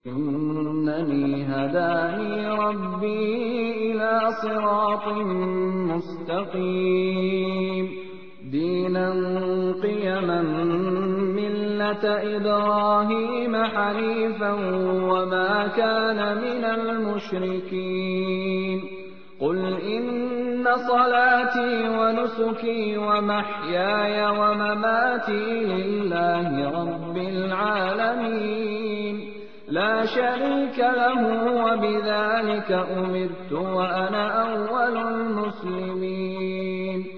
إنني هداني ربي إلى صراط مستقيم دينا قيما ملة إبراهيم حنيفا وما كان من المشركين قل إن صلاتي ونسكي ومحياي ومماتي لله رب العالمين لا شريك له وبذلك أمرت وأنا أول المسلمين.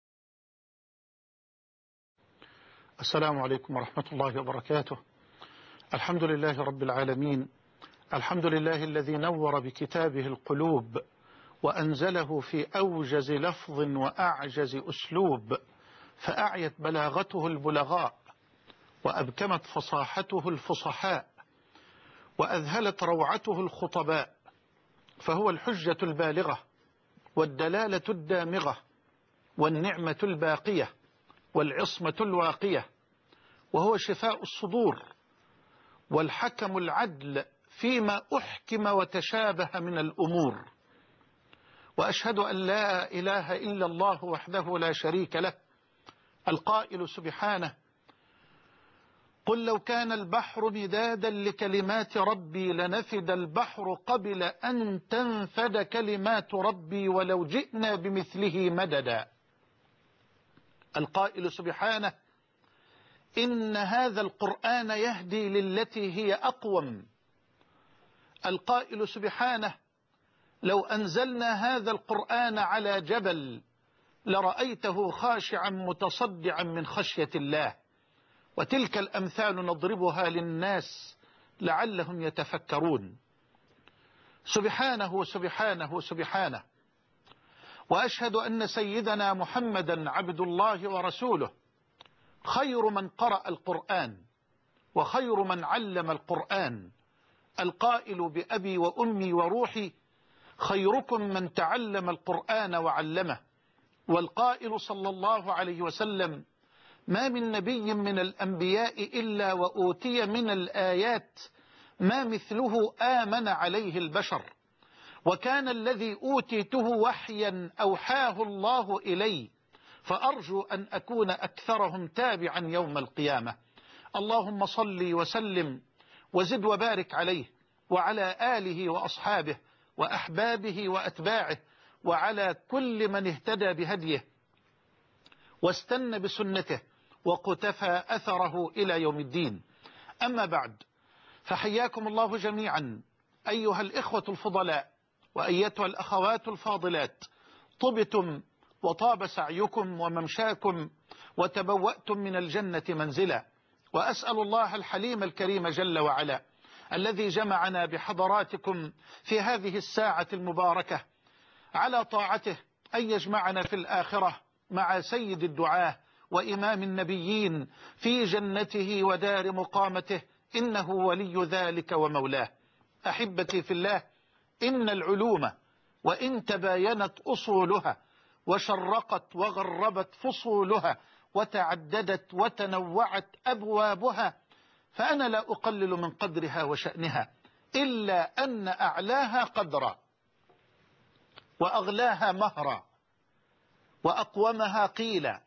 السلام عليكم ورحمة الله وبركاته. الحمد لله رب العالمين، الحمد لله الذي نور بكتابه القلوب وأنزله في أوجز لفظ وأعجز أسلوب، فأعيت بلاغته البلغاء وأبكمت فصاحته الفصحاء وأذهلت روعته الخطباء، فهو الحجة البالغة والدلالة الدامغة والنعمة الباقية والعصمة الواقية، وهو شفاء الصدور والحكم العدل فيما أحكم وتشابه من الأمور. وأشهد أن لا إله إلا الله وحده لا شريك له، القائل سبحانه: قل لو كان البحر مدادا لكلمات ربي لنفد البحر قبل أن تنفد كلمات ربي ولو جئنا بمثله مددا. القائل سبحانه: إن هذا القرآن يهدي للتي هي أقوم. القائل سبحانه: لو أنزلنا هذا القرآن على جبل لرأيته خاشعا متصدعا من خشية الله. وتلك الأمثال نضربها للناس لعلهم يتفكرون. سبحانه سبحانه سبحانه. وأشهد أن سيدنا محمدا عبد الله ورسوله، خير من قرأ القرآن وخير من علم القرآن، القائل بأبي وأمي وروحي: خيركم من تعلم القرآن وعلمه. والقائل صلى الله عليه وسلم: ما من نبي من الأنبياء إلا وأوتي من الآيات ما مثله آمن عليه البشر، وكان الذي أوتيته وحيا أوحاه الله إلي، فأرجو أن أكون أكثرهم تابعا يوم القيامة. اللهم صل وسلم وزد وبارك عليه وعلى آله وأصحابه وأحبابه وأتباعه وعلى كل من اهتدى بهديه واستنى بسنته وقتفى أثره إلى يوم الدين. أما بعد، فحياكم الله جميعا أيها الإخوة الفضلاء وأيتها الأخوات الفاضلات. طبتم وطاب سعيكم وممشاكم وتبوأتم من الجنة منزلا. وأسأل الله الحليم الكريم جل وعلا الذي جمعنا بحضراتكم في هذه الساعة المباركة على طاعته أن يجمعنا في الآخرة مع سيد الدعاة وإمام النبيين في جنته ودار مقامته، إنه ولي ذلك ومولاه. أحبتي في الله، إن العلوم وإن تباينت أصولها وشرقت وغربت فصولها وتعددت وتنوعت أبوابها، فأنا لا أقلل من قدرها وشأنها، إلا أن أعلاها قدرا وأغلاها مهرا وأقومها قيلا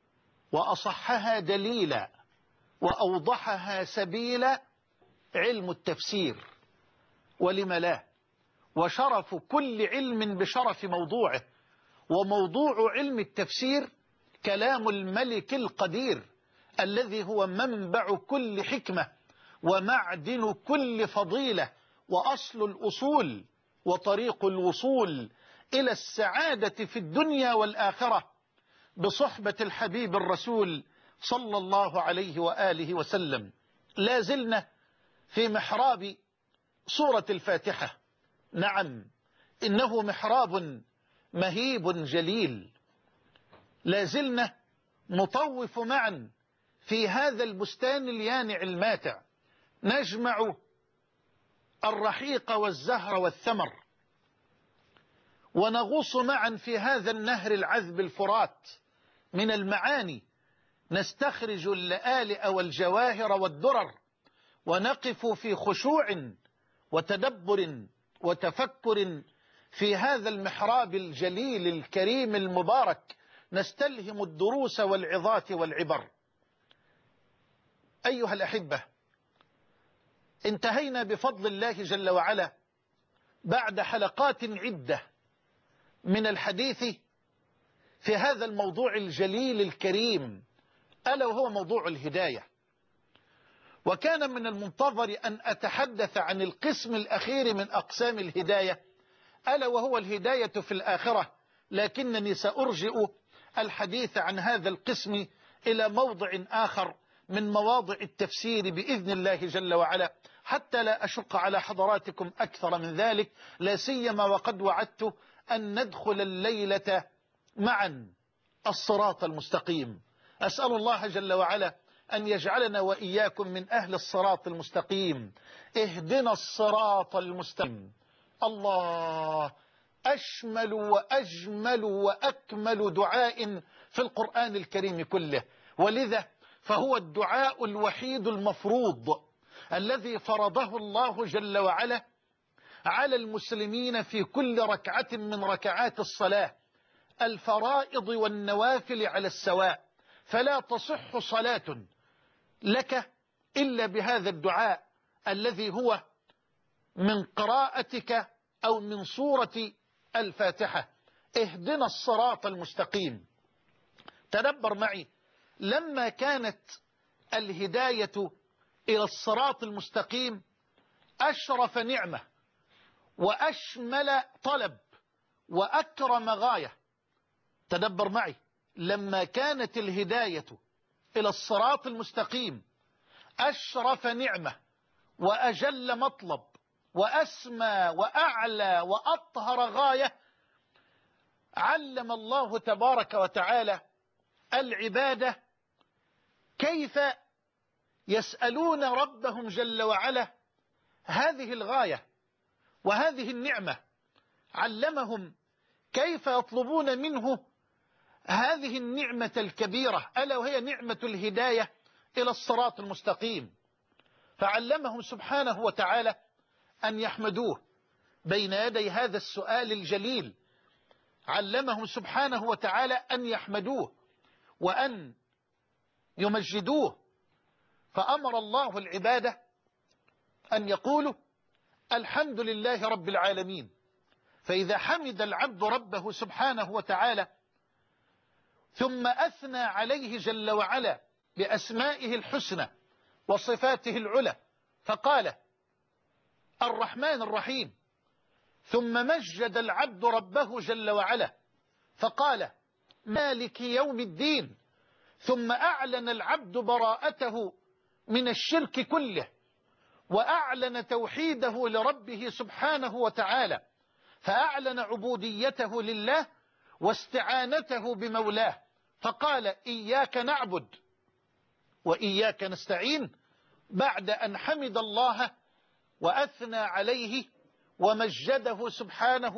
وأصحها دليلا وأوضحها سبيلا علم التفسير. ولم لا؟ وشرف كل علم بشرف موضوعه، وموضوع علم التفسير كلام الملك القدير الذي هو منبع كل حكمة ومعدن كل فضيلة وأصل الأصول وطريق الوصول إلى السعادة في الدنيا والآخرة بصحبة الحبيب الرسول صلى الله عليه وآله وسلم. لا زلنا في محراب سورة الفاتحة. نعم، إنه محراب مهيب جليل. لا زلنا نطوف معا في هذا البستان اليانع الماتع، نجمع الرحيق والزهر والثمر، ونغوص معا في هذا النهر العذب الفرات من المعاني، نستخرج اللآلئ والجواهر والدرر، ونقف في خشوع وتدبر وتفكر في هذا المحراب الجليل الكريم المبارك نستلهم الدروس والعظات والعبر. أيها الأحبة، انتهينا بفضل الله جل وعلا بعد حلقات عدة من الحديث في هذا الموضوع الجليل الكريم، ألا وهو موضوع الهداية. وكان من المنتظر أن أتحدث عن القسم الأخير من أقسام الهداية، ألا وهو الهداية في الآخرة، لكنني سأرجئ الحديث عن هذا القسم إلى موضع آخر من مواضع التفسير بإذن الله جل وعلا، حتى لا أشق على حضراتكم أكثر من ذلك، لا سيما وقد وعدت أن ندخل الليلة معا الصراط المستقيم. أسأل الله جل وعلا أن يجعلنا وإياكم من أهل الصراط المستقيم. اهدنا الصراط المستقيم. الله، أشمل وأجمل وأكمل دعاء في القرآن الكريم كله، ولذا فهو الدعاء الوحيد المفروض الذي فرضه الله جل وعلا على المسلمين في كل ركعة من ركعات الصلاة، الفرائض والنوافل على السواء، فلا تصح صلاة لك إلا بهذا الدعاء الذي هو من قراءتك أو من سورة الفاتحة. اهدنا الصراط المستقيم. تدبر معي، لما كانت الهداية إلى الصراط المستقيم أشرف نعمة وأشمل طلب وأكرم غاية. تدبر معي، لما كانت الهداية إلى الصراط المستقيم أشرف نعمة وأجل مطلب وأسمى وأعلى وأطهر غاية، علم الله تبارك وتعالى العبادة كيف يسألون ربهم جل وعلا هذه الغاية وهذه النعمة. علمهم كيف يطلبون منه هذه النعمة الكبيرة، ألا وهي نعمة الهداية إلى الصراط المستقيم. فعلمهم سبحانه وتعالى أن يحمدوه بين يدي هذا السؤال الجليل. علمهم سبحانه وتعالى أن يحمدوه وأن يمجدوه، فأمر الله العبادة أن يقولوا الحمد لله رب العالمين. فإذا حمد العبد ربه سبحانه وتعالى ثم أثنى عليه جل وعلا بأسمائه الحسنى وصفاته العلى، فقال الرحمن الرحيم، ثم مجد العبد ربه جل وعلا فقال مالك يوم الدين، ثم أعلن العبد براءته من الشرك كله وأعلن توحيده لربه سبحانه وتعالى، فأعلن عبوديته لله واستعانته بمولاه، فقال إياك نعبد وإياك نستعين، بعد أن حمد الله وأثنى عليه ومجده سبحانه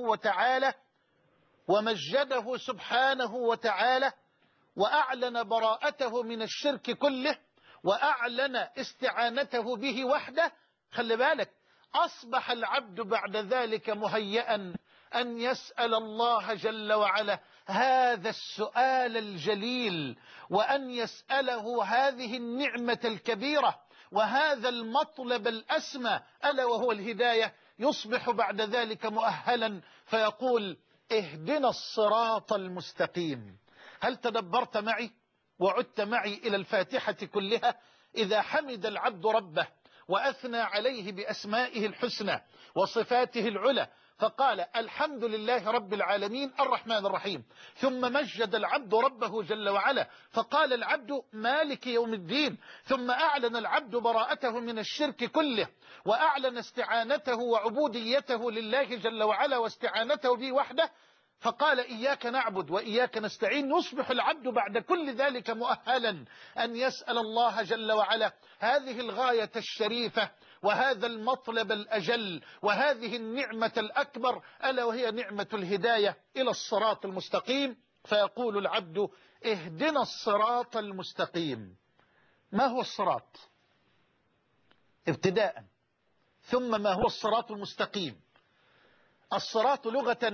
وتعالى وأعلن براءته من الشرك كله وأعلن استعانته به وحده. خلي بالك، أصبح العبد بعد ذلك مهيئا أن يسأل الله جل وعلا هذا السؤال الجليل، وأن يسأله هذه النعمة الكبيرة وهذا المطلب الأسمى، ألا وهو الهداية. يصبح بعد ذلك مؤهلا فيقول اهدنا الصراط المستقيم. هل تدبرت معي وعدت معي إلى الفاتحة كلها؟ إذا حمد العبد ربه وأثنى عليه بأسمائه الحسنى وصفاته العلى فقال الحمد لله رب العالمين الرحمن الرحيم، ثم مجد العبد ربه جل وعلا فقال العبد مالك يوم الدين، ثم أعلن العبد براءته من الشرك كله وأعلن استعانته وعبوديته لله جل وعلا واستعانته به وحده، فقال إياك نعبد وإياك نستعين. يصبح العبد بعد كل ذلك مؤهلا أن يسأل الله جل وعلا هذه الغاية الشريفة وهذا المطلب الأجل وهذه النعمة الأكبر، ألا وهي نعمة الهداية إلى الصراط المستقيم. فيقول العبد اهدنا الصراط المستقيم. ما هو الصراط ابتداء؟ ثم ما هو الصراط المستقيم؟ الصراط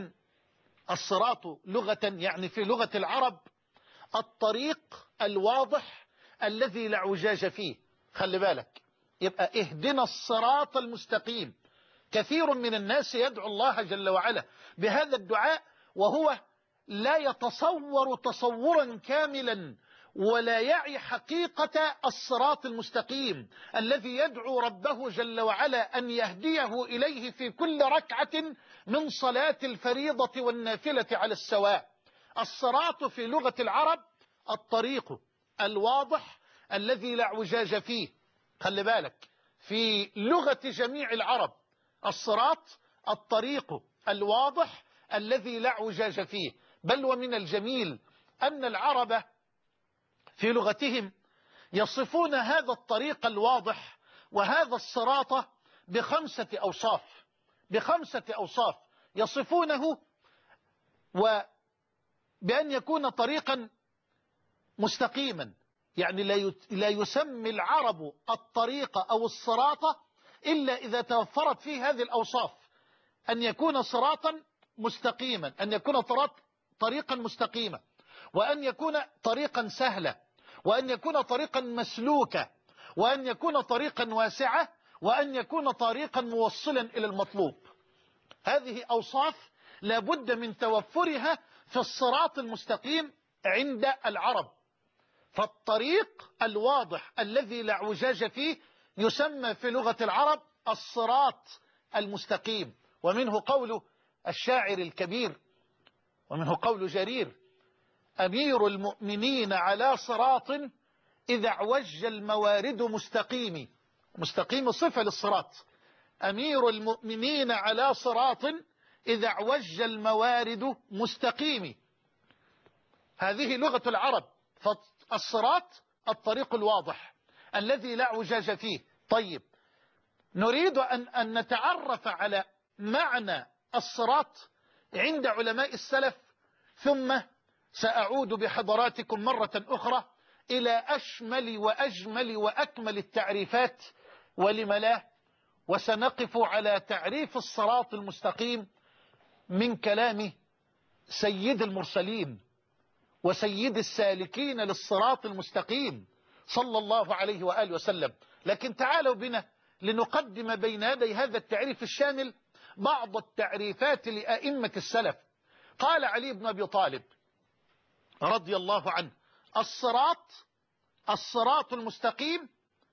لغة يعني في لغة العرب الطريق الواضح الذي لا اعوجاج فيه. خلي بالك، يبقى اهدنا الصراط المستقيم. كثير من الناس يدعو الله جل وعلا بهذا الدعاء وهو لا يتصور تصورا كاملا ولا يعي حقيقة الصراط المستقيم الذي يدعو ربه جل وعلا أن يهديه إليه في كل ركعة من صلاة الفريضة والنافلة على السواء. الصراط في لغة العرب الطريق الواضح الذي لا اعوجاج فيه. خلي بالك، في لغة جميع العرب الصراط الطريق الواضح الذي لا اعوجاج فيه. بل ومن الجميل أن العرب في لغتهم يصفون هذا الطريق الواضح وهذا الصراط بخمسة أوصاف يصفونه، وبأن يكون طريقا مستقيما. يعني لا يسمي العرب الطريق أو الصراط إلا إذا توفرت فيه هذه الأوصاف: أن يكون صراطا مستقيما، أن يكون طريقا مستقيما، وأن يكون طريقا سهلا، وأن يكون طريقا مسلوكا، وأن يكون طريقا واسعة، وأن يكون طريقا موصلا إلى المطلوب. هذه أوصاف لابد من توفرها في الصراط المستقيم عند العرب. فالطريق الواضح الذي لا اعوجاج فيه يسمى في لغة العرب الصراط المستقيم. ومنه قول الشاعر الكبير، ومنه قول جرير: أمير المؤمنين على صراط إذا اعوج الموارد مستقيم. مستقيم صفة للصراط. أمير المؤمنين على صراط إذا اعوج الموارد مستقيم. هذه لغة العرب. فالصراط الطريق الواضح الذي لا اعوجاج فيه. طيب، نريد أن نتعرف على معنى الصراط عند علماء السلف، ثم سأعود بحضراتكم مرة أخرى إلى أشمل وأجمل وأكمل التعريفات، ولم لا، وسنقف على تعريف الصراط المستقيم من كلام سيد المرسلين وسيد السالكين للصراط المستقيم صلى الله عليه وآله وسلم. لكن تعالوا بنا لنقدم بين يدي هذا التعريف الشامل بعض التعريفات لأئمة السلف. قال علي بن أبي طالب رضي الله عنه: الصراط المستقيم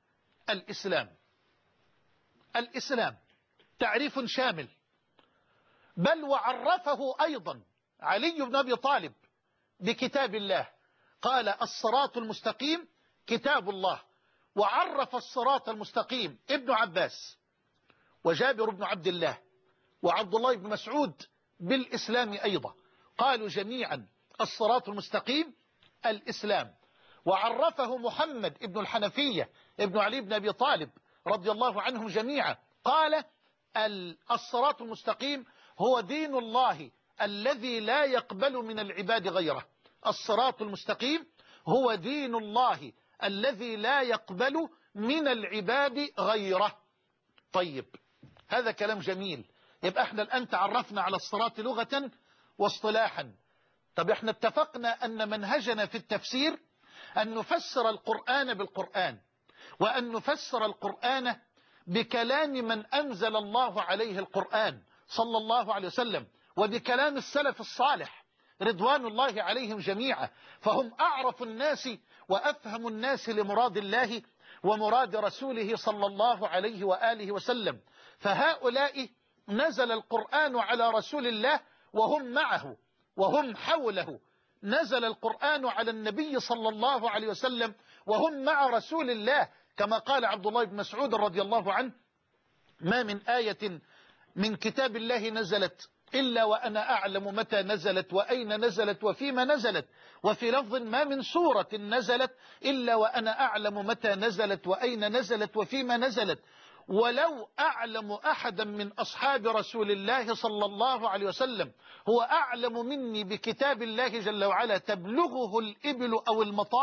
الإسلام تعريف شامل. بل وعرفه أيضا علي بن أبي طالب بكتاب الله، قال: الصراط المستقيم كتاب الله. وعرف الصراط المستقيم ابن عباس وجابر بن عبد الله وعبد الله بن مسعود بالإسلام أيضا، قالوا جميعا الصراط المستقيم الإسلام. وعرفه محمد ابن الحنفية ابن علي بن أبي طالب رضي الله عنهم جميعا، قال: الصراط المستقيم هو دين الله الذي لا يقبل من العباد غيره. الصراط المستقيم هو دين الله الذي لا يقبل من العباد غيره. طيب، هذا كلام جميل. يبقى احنا الآن تعرفنا على الصراط لغة واصطلاحا. طب احنا اتفقنا أن منهجنا في التفسير أن نفسر القرآن بالقرآن، وأن نفسر القرآن بكلام من أنزل الله عليه القرآن صلى الله عليه وسلم، وبكلام السلف الصالح رضوان الله عليهم جميعا، فهم أعرف الناس وأفهم الناس لمراد الله ومراد رسوله صلى الله عليه وآله وسلم. فهؤلاء نزل القرآن على رسول الله وهم معه وهم حوله، نزل القرآن على النبي صلى الله عليه وسلم وهم مع رسول الله، كما قال عبد الله بن مسعود رضي الله عنه: ما من آية من كتاب الله نزلت إلا وأنا أعلم متى نزلت وأين نزلت وفيما نزلت. وفي لفظ: ما من سورة نزلت إلا وأنا أعلم متى نزلت وأين نزلت وفيما نزلت. ولو أعلم أحدا من أصحاب رسول الله صلى الله عليه وسلم هو أعلم مني بكتاب الله جل وعلا تبلغه الإبل أو المطايا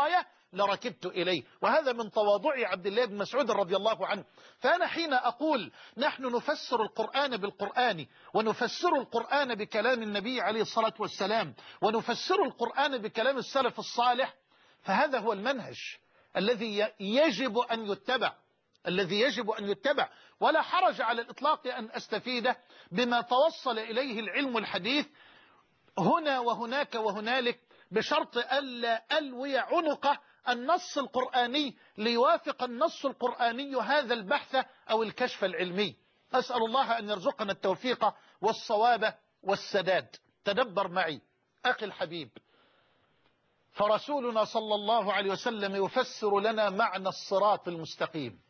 لركبت إليه. وهذا من تواضع عبد الله بن مسعود رضي الله عنه. فأنا حين أقول نحن نفسر القرآن بالقرآن، ونفسر القرآن بكلام النبي عليه الصلاة والسلام، ونفسر القرآن بكلام السلف الصالح، فهذا هو المنهج الذي يجب أن يتبع، الذي يجب أن يتبع. ولا حرج على الإطلاق أن أستفيد بما توصل إليه العلم الحديث هنا وهناك وهنالك، بشرط ألا ألوي عنق النص القرآني ليوافق النص القرآني هذا البحث أو الكشف العلمي. أسأل الله أن يرزقنا التوفيق والصواب والسداد. تدبر معي أخي الحبيب، فرسولنا صلى الله عليه وسلم يفسر لنا معنى الصراط المستقيم.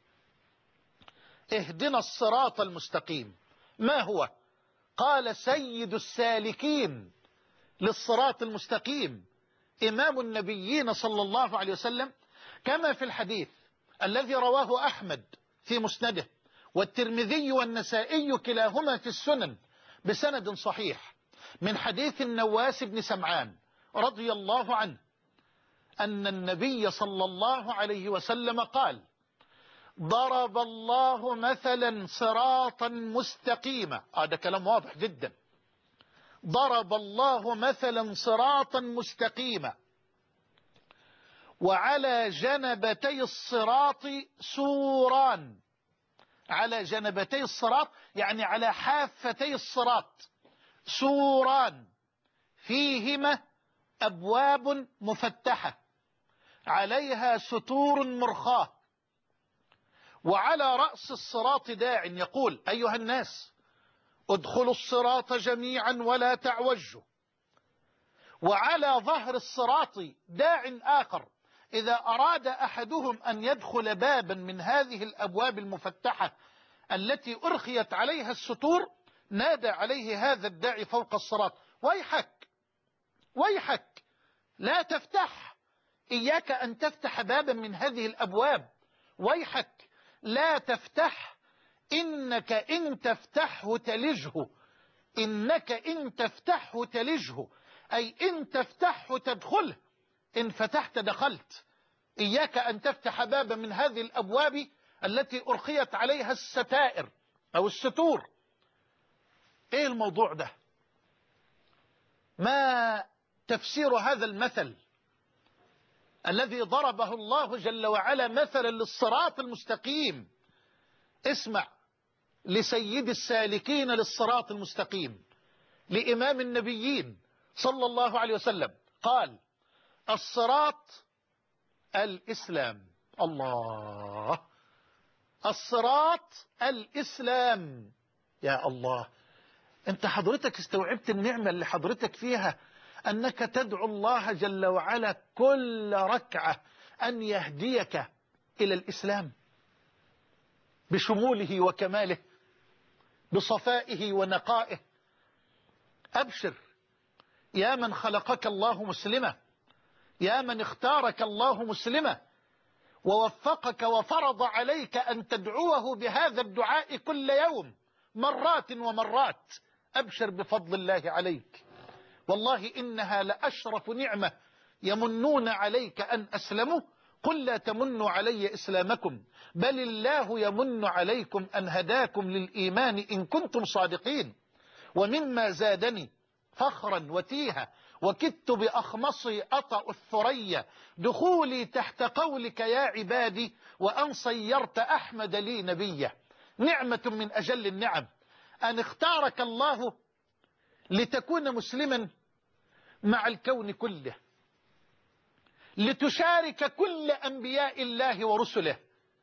اهدنا الصراط المستقيم، ما هو؟ قال سيد السالكين للصراط المستقيم إمام النبيين صلى الله عليه وسلم، كما في الحديث الذي رواه أحمد في مسنده والترمذي والنسائي كلاهما في السنن بسند صحيح من حديث النواس بن سمعان رضي الله عنه أن النبي صلى الله عليه وسلم قال: ضرب الله مثلا صراطا مستقيما. هذا كلام واضح جدا. ضرب الله مثلا صراطا مستقيما وعلى جنبتي الصراط سوران. على جنبتي الصراط يعني على حافتي الصراط سوران فيهما أبواب مفتحة عليها ستور مرخاة، وعلى رأس الصراط داع يقول: أيها الناس ادخلوا الصراط جميعا ولا تعوجوا. وعلى ظهر الصراط داع آخر إذا أراد أحدهم أن يدخل بابا من هذه الأبواب المفتحة التي أرخيت عليها الستور نادى عليه هذا الداعي فوق الصراط: ويحك ويحك لا تفتح، إياك أن تفتح بابا من هذه الأبواب، ويحك لا تفتح، إنك إن تفتحه تلجه، إنك إن تفتحه تلجه، أي إن تفتحه تدخله، إن فتحت دخلت. إياك أن تفتح بابا من هذه الأبواب التي أرخيت عليها الستائر أو الستور. إيه الموضوع ده؟ ما تفسير هذا المثل الذي ضربه الله جل وعلا مثلا للصراط المستقيم؟ اسمع لسيد السالكين للصراط المستقيم، لإمام النبيين صلى الله عليه وسلم، قال: الصراط الإسلام. الله، الصراط الإسلام. يا الله، انت حضرتك استوعبت النعمة اللي حضرتك فيها أنك تدعو الله جل وعلا كل ركعة أن يهديك إلى الإسلام بشموله وكماله بصفائه ونقائه. أبشر يا من خلقك الله مسلمة، يا من اختارك الله مسلمة ووفقك وفرض عليك أن تدعوه بهذا الدعاء كل يوم مرات ومرات. أبشر بفضل الله عليك، والله إنها لأشرف نعمة يمنون عليك أن أسلموا. قل لا تمنوا علي إسلامكم بل الله يمن عليكم أن هداكم للإيمان إن كنتم صادقين. ومما زادني فخرا وتيها وكدت بأخمصي أطأ الثريا دخولي تحت قولك يا عبادي وأن صيرت أحمد لي نبيا. نعمة من أجل النعم أن اختارك الله لتكون مسلما مع الكون كله، لتشارك كل أنبياء الله ورسله،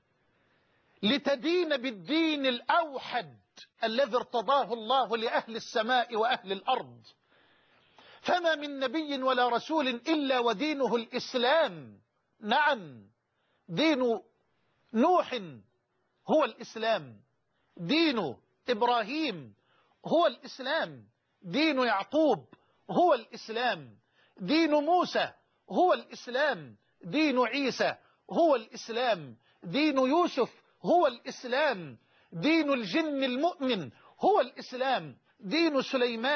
لتدين بالدين الأوحد الذي ارتضاه الله لأهل السماء وأهل الأرض. فما من نبي ولا رسول إلا ودينه الإسلام. نعم، دين نوح هو الإسلام، دين إبراهيم هو الإسلام، دين يعقوب هو الإسلام، دين موسى هو الإسلام، دين عيسى هو الإسلام، دين يوسف هو الإسلام، دين الجن المؤمن هو الإسلام، دين سليمان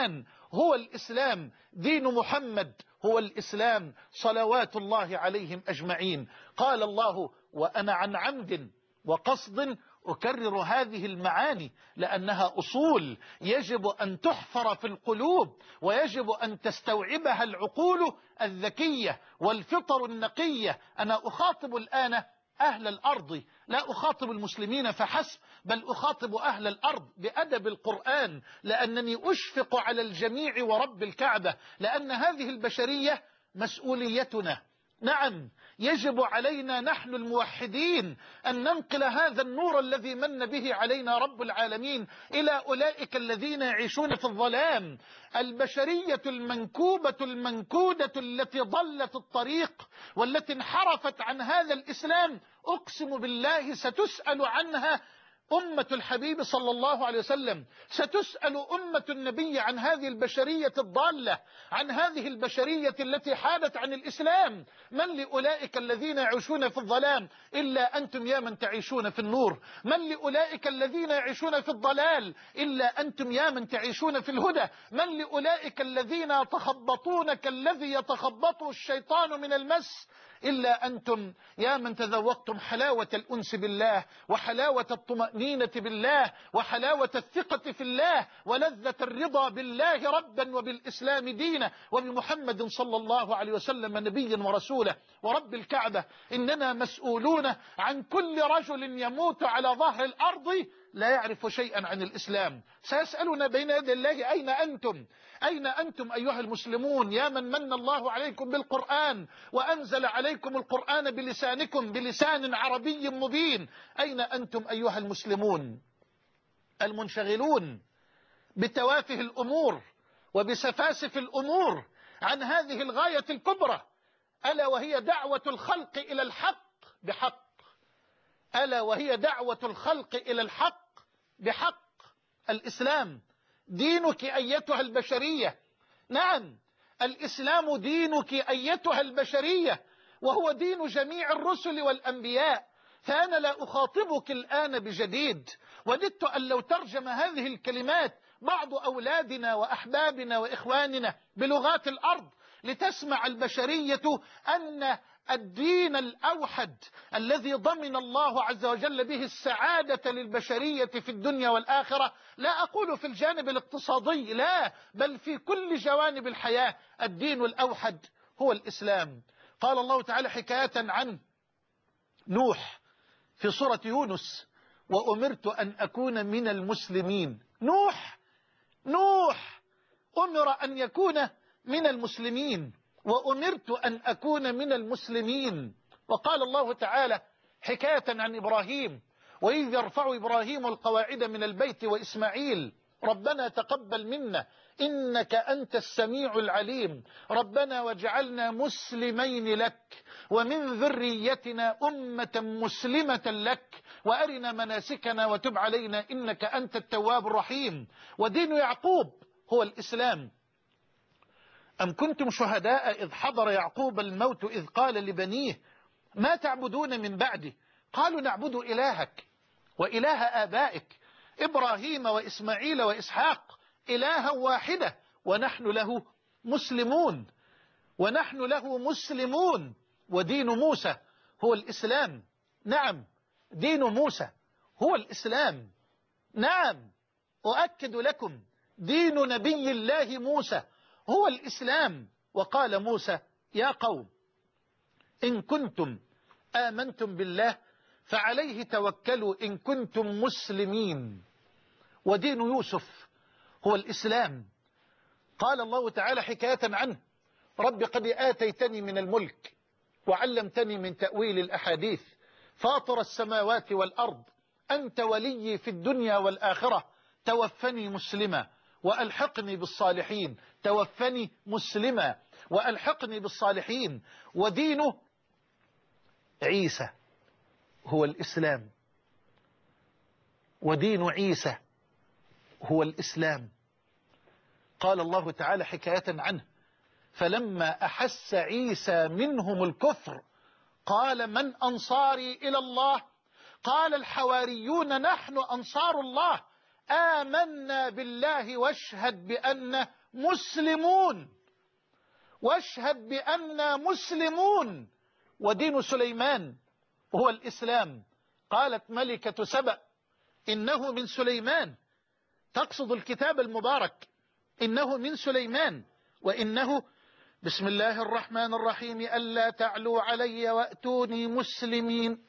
هو الإسلام، دين محمد هو الإسلام صلوات الله عليهم أجمعين. قال الله: وأنا عن عمد وقصد أكرر هذه المعاني لأنها أصول يجب أن تحفر في القلوب، ويجب أن تستوعبها العقول الذكية والفطر النقية. أنا أخاطب الآن أهل الأرض، لا أخاطب المسلمين فحسب، بل أخاطب أهل الأرض بأدب القرآن، لأنني أشفق على الجميع ورب الكعبة، لأن هذه البشرية مسؤوليتنا. نعم، يجب علينا نحن الموحدين أن ننقل هذا النور الذي من به علينا رب العالمين إلى أولئك الذين يعيشون في الظلام. البشرية المنكوبة المنكودة التي ضلت الطريق والتي انحرفت عن هذا الإسلام، أقسم بالله ستسأل عنها أمة الحبيب صلى الله عليه وسلم، ستسأل أمة النبي عن هذه البشرية الضالة، عن هذه البشرية التي حادت عن الإسلام. من لأولئك الذين يعيشون في الظلام إلا أنتم يا من تعيشون في النور؟ من لأولئك الذين يعيشون في الضلال إلا أنتم يا من تعيشون في الهدى؟ من لأولئك الذين يتخبطون كالذي يتخبطه الشيطان من المس إلا أنتم يا من تذوقتم حلاوة الأنس بالله، وحلاوة الطمأنينة بالله، وحلاوة الثقة في الله، ولذة الرضا بالله ربا وبالإسلام دينا وبمحمد صلى الله عليه وسلم نبيا ورسولا ورب الكعبة. إننا مسؤولون عن كل رجل يموت على ظهر الأرض لا يعرف شيئا عن الإسلام. سيسألنا بين يدي الله: أين أنتم؟ أين أنتم أيها المسلمون يا من من الله عليكم بالقرآن وأنزل عليكم القرآن بلسانكم، بلسان عربي مبين؟ أين أنتم أيها المسلمون المنشغلون بتوافه الأمور وبسفاسف الأمور عن هذه الغاية الكبرى، ألا وهي دعوة الخلق إلى الحق بحق، ألا وهي دعوة الخلق إلى الحق بحق. الإسلام دينك أيتها البشرية. نعم، الإسلام دينك أيتها البشرية، وهو دين جميع الرسل والأنبياء. فأنا لا أخاطبك الآن بجديد. وددت أن لو ترجم هذه الكلمات بعض أولادنا وأحبابنا وإخواننا بلغات الأرض لتسمع البشرية أن الدين الأوحد الذي ضمن الله عز وجل به السعادة للبشرية في الدنيا والآخرة، لا أقول في الجانب الاقتصادي، لا، بل في كل جوانب الحياة، الدين الأوحد هو الإسلام. قال الله تعالى حكاية عن نوح في سورة يونس: وأمرت أن أكون من المسلمين. نوح أمر أن يكون من المسلمين، وأمرت أن أكون من المسلمين. وقال الله تعالى حكاية عن إبراهيم: وإذ يرفع إبراهيم القواعد من البيت وإسماعيل ربنا تقبل منا إنك أنت السميع العليم ربنا واجعلنا مسلمين لك ومن ذريتنا أمة مسلمة لك وأرنا مناسكنا وتب علينا إنك أنت التواب الرحيم. ودين يعقوب هو الإسلام. أم كنتم شهداء إذ حضر يعقوب الموت إذ قال لبنيه ما تعبدون من بعدي قالوا نعبد إلهك وإله آبائك إبراهيم وإسماعيل وإسحاق إلها واحدة ونحن له مسلمون. ودين موسى هو الإسلام. نعم، دين موسى هو الإسلام. نعم، أؤكد لكم دين نبي الله موسى هو الإسلام. وقال موسى يا قوم إن كنتم آمنتم بالله فعليه توكلوا إن كنتم مسلمين. ودين يوسف هو الإسلام. قال الله تعالى حكاية عنه رب قد آتيتني من الملك وعلمتني من تأويل الأحاديث فاطر السماوات والأرض أنت ولي في الدنيا والآخرة توفني مسلما وألحقني بالصالحين. توفني مسلما وألحقني بالصالحين. ودينه عيسى هو الإسلام. ودين عيسى هو الإسلام. قال الله تعالى حكاية عنه فلما أحس عيسى منهم الكفر قال من أنصاري إلى الله قال الحواريون نحن أنصار الله آمنا بالله واشهد بأننا مسلمون، واشهد بأننا مسلمون. ودين سليمان هو الإسلام. قالت ملكة سبأ إنه من سليمان، تقصد الكتاب المبارك، إنه من سليمان وإنه بسم الله الرحمن الرحيم ألا تعلوا علي وأتوني مسلمين.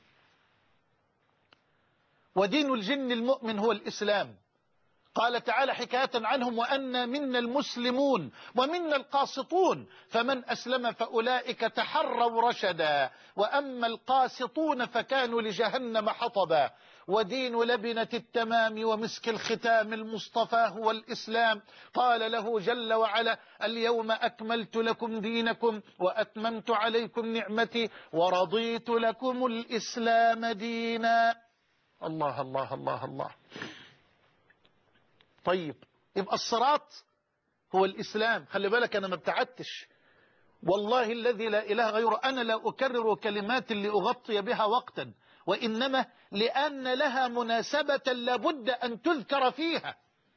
ودين الجن المؤمن هو الإسلام. قال تعالى حكاية عنهم وأنا منا المسلمون ومنا القاسطون فمن أسلم فأولئك تحروا رشدا وأما القاسطون فكانوا لجهنم حطبا. ودين لبنة التمام ومسك الختام المصطفى هو الإسلام. قال له جل وعلا اليوم أكملت لكم دينكم وأتممت عليكم نعمتي ورضيت لكم الإسلام دينا. الله الله الله الله. طيب يبقى الصراط هو الإسلام. خلي بالك أنا ما ابتعدتش، والله الذي لا إله غيره أنا لا أكرر كلمات لأغطي بها وقتا، وإنما لأن لها مناسبة لابد أن تذكر فيها.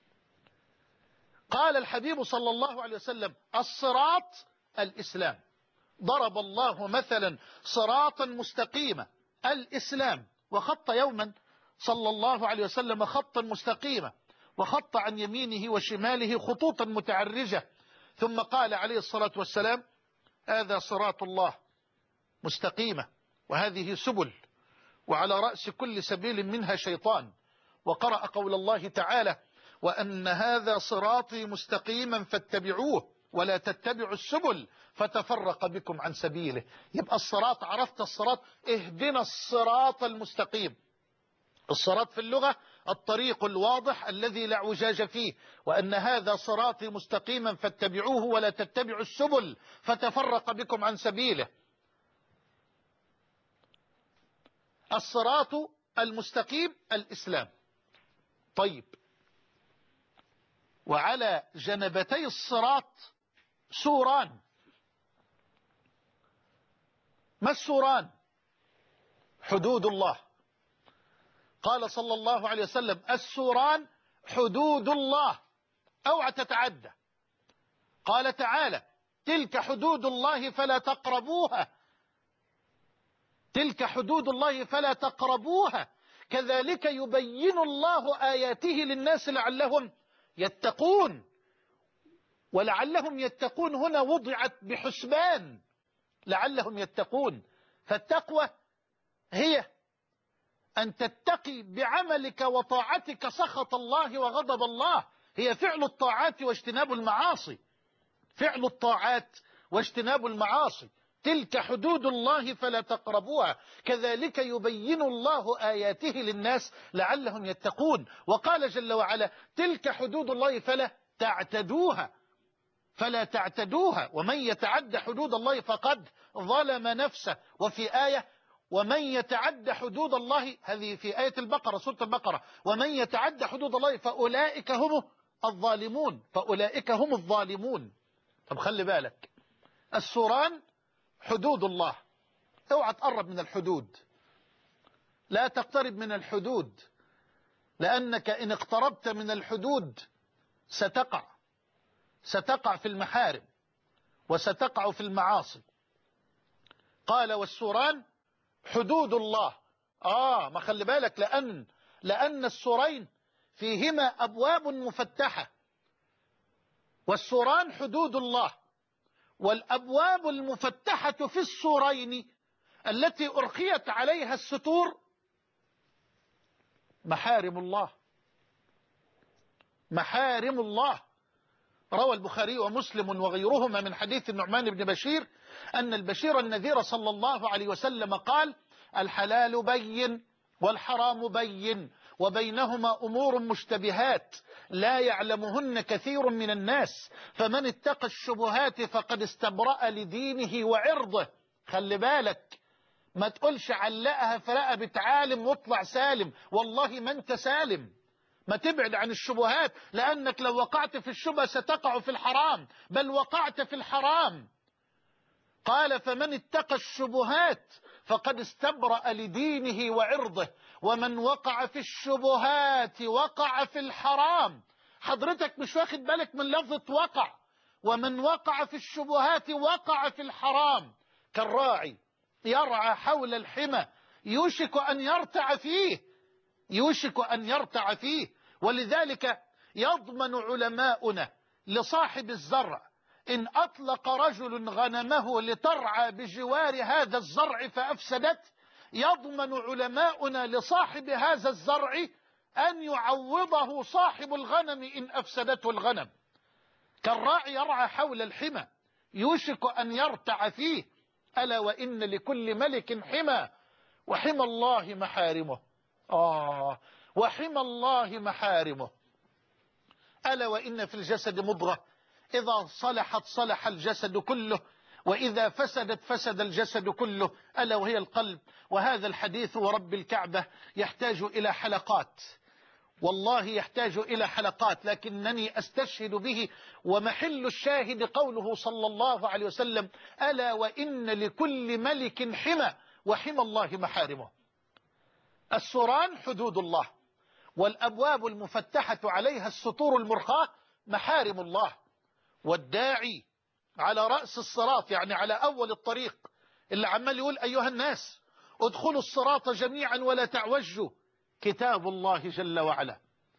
قال الحبيب صلى الله عليه وسلم الصراط الإسلام. ضرب الله مثلا صراطا مستقيما الإسلام، وخط يوما صلى الله عليه وسلم خطا مستقيما، وخط عن يمينه وشماله خطوطا متعرجة، ثم قال عليه الصلاة والسلام هذا صراط الله مستقيمة وهذه سبل وعلى رأس كل سبيل منها شيطان. وقرأ قول الله تعالى وأن هذا صراطي مستقيما فاتبعوه ولا تتبعوا السبل فتفرق بكم عن سبيله. يبقى الصراط، عرفت الصراط، اهدنا الصراط المستقيم. الصراط في اللغة الطريق الواضح الذي لا اعوجاج فيه، وأن هذا صراطي مستقيما فاتبعوه ولا تتبعوا السبل فتفرق بكم عن سبيله. الصراط المستقيم الإسلام. طيب، وعلى جنبتي الصراط سوران. ما السوران؟ حدود الله. قال صلى الله عليه وسلم السوران حدود الله اوعى تتعدى. قال تعالى تلك حدود الله فلا تقربوها، تلك حدود الله فلا تقربوها كذلك يبين الله آياته للناس لعلهم يتقون. ولعلهم يتقون هنا وضعت بحسبان، لعلهم يتقون. فالتقوى هي أن تتقي بعملك وطاعتك سخط الله وغضب الله، هي فعل الطاعات واجتناب المعاصي، فعل الطاعات واجتناب المعاصي. تلك حدود الله فلا تقربوها كذلك يبين الله آياته للناس لعلهم يتقون. وقال جل وعلا تلك حدود الله فلا تعتدوها، فلا تعتدوها ومن يتعد حدود الله فقد ظلم نفسه. وفي آية ومن يتعد حدود الله، هذه في آية البقرة، سورة البقرة، ومن يتعد حدود الله فأولئك هم الظالمون، فأولئك هم الظالمون. طب خلي بالك، السوران حدود الله، اوعى تقرب من الحدود، لا تقترب من الحدود، لأنك إن اقتربت من الحدود ستقع في المحارم وستقع في المعاصي. قال والسوران حدود الله. ما خلي بالك، لأن السورين فيهما أبواب مفتحة، والسوران حدود الله، والأبواب المفتحة في السورين التي أرخيت عليها الستور محارم الله، محارم الله. روى البخاري ومسلم وغيرهما من حديث النعمان بن بشير أن البشير النذير صلى الله عليه وسلم قال الحلال بين والحرام بين وبينهما أمور مشتبهات لا يعلمهن كثير من الناس فمن اتقى الشبهات فقد استبرأ لدينه وعرضه. خلي بالك، ما تقولش علقها في رقبة عالم واطلع سالم، والله ما انت سالم. ما تبعد عن الشبهات، لأنك لو وقعت في الشبهة ستقع في الحرام، بل وقعت في الحرام. قال فمن اتقى الشبهات فقد استبرأ لدينه وعرضه، ومن وقع في الشبهات وقع في الحرام. حضرتك مش واخد بالك من لفظة وقع، ومن وقع في الشبهات وقع في الحرام. كالراعي يرعى حول الحمى يوشك أن يرتع فيه، يوشك أن يرتع فيه. ولذلك يضمن علماؤنا لصاحب الزرع إن أطلق رجل غنمه لترعى بجوار هذا الزرع فأفسدت، يضمن علماؤنا لصاحب هذا الزرع أن يعوضه صاحب الغنم إن أفسدته الغنم. كالراعي يرعى حول الحمى يوشك أن يرتع فيه، ألا وإن لكل ملك حمى وحمى الله محارمه. وحمى الله محارمه. ألا وإن في الجسد مضغة إذا صلحت صلح الجسد كله، وإذا فسدت فسد الجسد كله، ألا وهي القلب. وهذا الحديث ورب الكعبة يحتاج إلى حلقات، والله يحتاج إلى حلقات، لكنني أستشهد به. ومحل الشاهد قوله صلى الله عليه وسلم: ألا وإن لكل ملك حمى وحمى الله محارمه. السوران حدود الله، والأبواب المفتحة عليها السطور المرخاة محارم الله. والداعي على رأس الصراط، يعني على أول الطريق، اللي عمال يقول أيها الناس ادخلوا الصراط جميعا ولا تعوجوا، كتاب الله جل وعلا.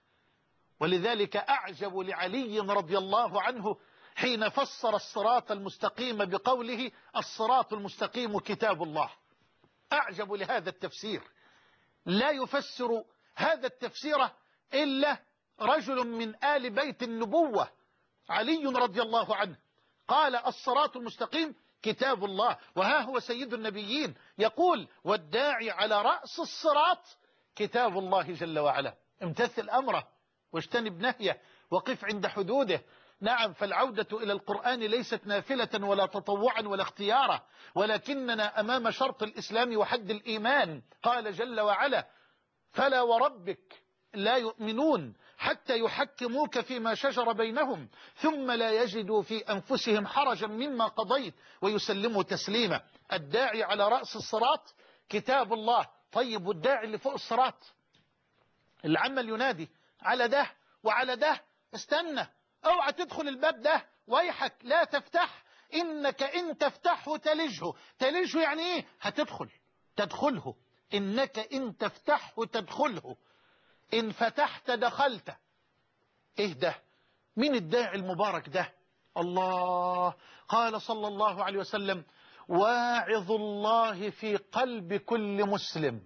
ولذلك أعجب لعلي رضي الله عنه حين فسر الصراط المستقيم بقوله: الصراط المستقيم كتاب الله. أعجب لهذا التفسير. لا يفسر هذا التفسير إلا رجل من آل بيت النبوة، علي رضي الله عنه، قال: الصراط المستقيم كتاب الله. وها هو سيد النبيين يقول: والداعي على رأس الصراط كتاب الله جل وعلا. امتثل أمره واجتنب نهيه وقف عند حدوده. نعم، فالعودة إلى القرآن ليست نافلة ولا تطوعا ولا اختيارا، ولكننا أمام شرط الإسلام وحد الإيمان. قال جل وعلا: فلا وربك لا يؤمنون حتى يحكموك فيما شجر بينهم ثم لا يجدوا في أنفسهم حرجا مما قضيت ويسلموا تسليما. الداعي على رأس الصراط كتاب الله. طيب، والداعي اللي فوق الصراط اللي عمال ينادي على ده وعلى ده: استنى، اوعى تدخل الباب ده، ويحك لا تفتح، إنك إن تفتحه تلجه. تلجه يعني إيه؟ هتدخل، تدخله. إنك إن تفتحه تدخله، إن فتحت دخلت. إيه ده؟ مين الداعي المبارك ده؟ الله. قال صلى الله عليه وسلم: واعظ الله في قلب كل مسلم.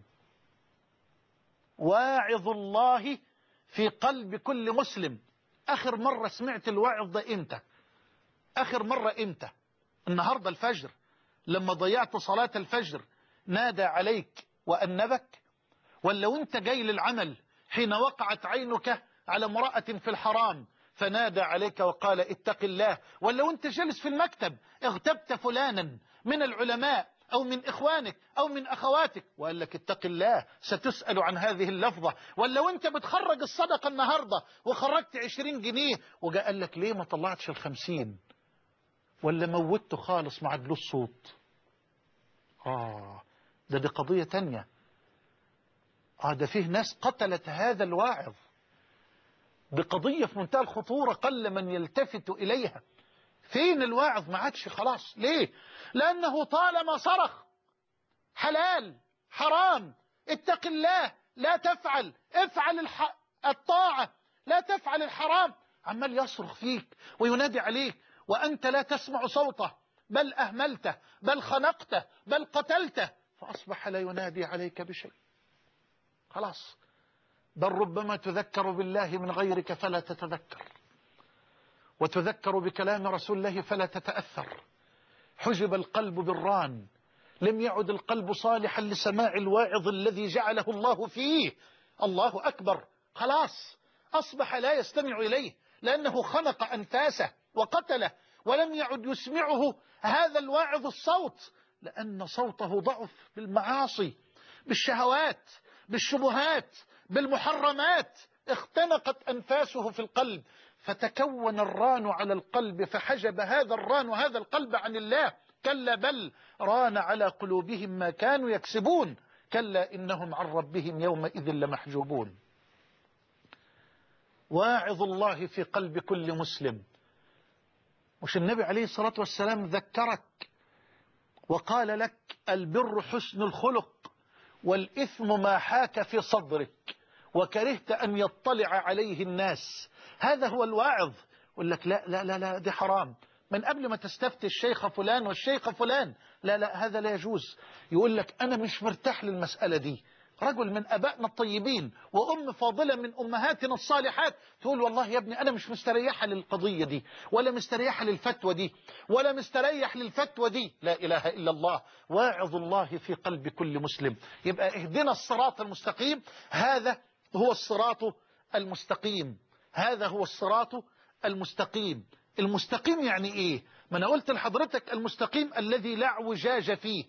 واعظ الله في قلب كل مسلم. آخر مرة سمعت الواعظ ده إمتى؟ آخر مرة إمتى؟ النهاردة الفجر لما ضيعت صلاة الفجر نادى عليك وأنبك؟ ولا وانت جاي للعمل حين وقعت عينك على امرأة في الحرام فنادى عليك وقال اتق الله؟ ولا وانت جالس في المكتب اغتبت فلانا من العلماء أو من إخوانك أو من أخواتك وقال لك اتق الله ستسأل عن هذه اللفظة؟ ولا وانت بتخرج الصدقة النهاردة وخرجت 20 جنيه وجاء قال لك ليه ما طلعتش 50؟ ولا موتته خالص ما عدلوش صوت؟ دي قضية تانية. ده فيه ناس قتلت هذا الواعظ بقضية في منتهى الخطورة قل من يلتفت إليها. فين الواعظ؟ ما عادش خلاص. ليه؟ لأنه طالما صرخ حلال حرام اتق الله لا تفعل، افعل الطاعة لا تفعل الحرام، عمال يصرخ فيك وينادي عليك وأنت لا تسمع صوته، بل أهملته بل خنقته بل قتلته، فأصبح لا ينادي عليك بشيء. خلاص. بل ربما تذكر بالله من غيرك فلا تتذكر، وتذكر بكلام رسول الله فلا تتأثر. حجب القلب بالران، لم يعد القلب صالحا لسماع الواعظ الذي جعله الله فيه. الله أكبر. خلاص أصبح لا يستمع إليه لأنه خنق أنفاسه وقتله، ولم يعد يسمعه هذا الواعظ الصوت لأن صوته ضعف بالمعاصي بالشهوات بالشبهات بالمحرمات. اختنقت أنفاسه في القلب فتكون الران على القلب فحجب هذا الران وهذا القلب عن الله. كلا بل ران على قلوبهم ما كانوا يكسبون، كلا إنهم عن ربهم يومئذ لمحجوبون. واعظ الله في قلب كل مسلم. مش النبي عليه الصلاة والسلام ذكرك وقال لك البر حسن الخلق والإثم ما حاك في صدرك وكرهت أن يطلع عليه الناس؟ هذا هو الواعظ. يقول لك لا لا لا لا، دي حرام، من قبل ما تستفتي الشيخ فلان والشيخ فلان، لا لا هذا لا يجوز. يقول لك أنا مش مرتاح للمسألة دي. رجل من أبائنا الطيبين وأم فاضلة من أمهاتنا الصالحات تقول والله يا ابني أنا مش مستريحة للقضية دي، ولا مستريحة للفتوى دي، ولا مستريح للفتوى دي. لا إله إلا الله. واعظ الله في قلب كل مسلم. يبقى اهدنا الصراط المستقيم. هذا هو الصراط المستقيم. هذا هو الصراط المستقيم. المستقيم يعني إيه؟ ما أنا قلت لحضرتك المستقيم الذي لا اعوجاج فيه،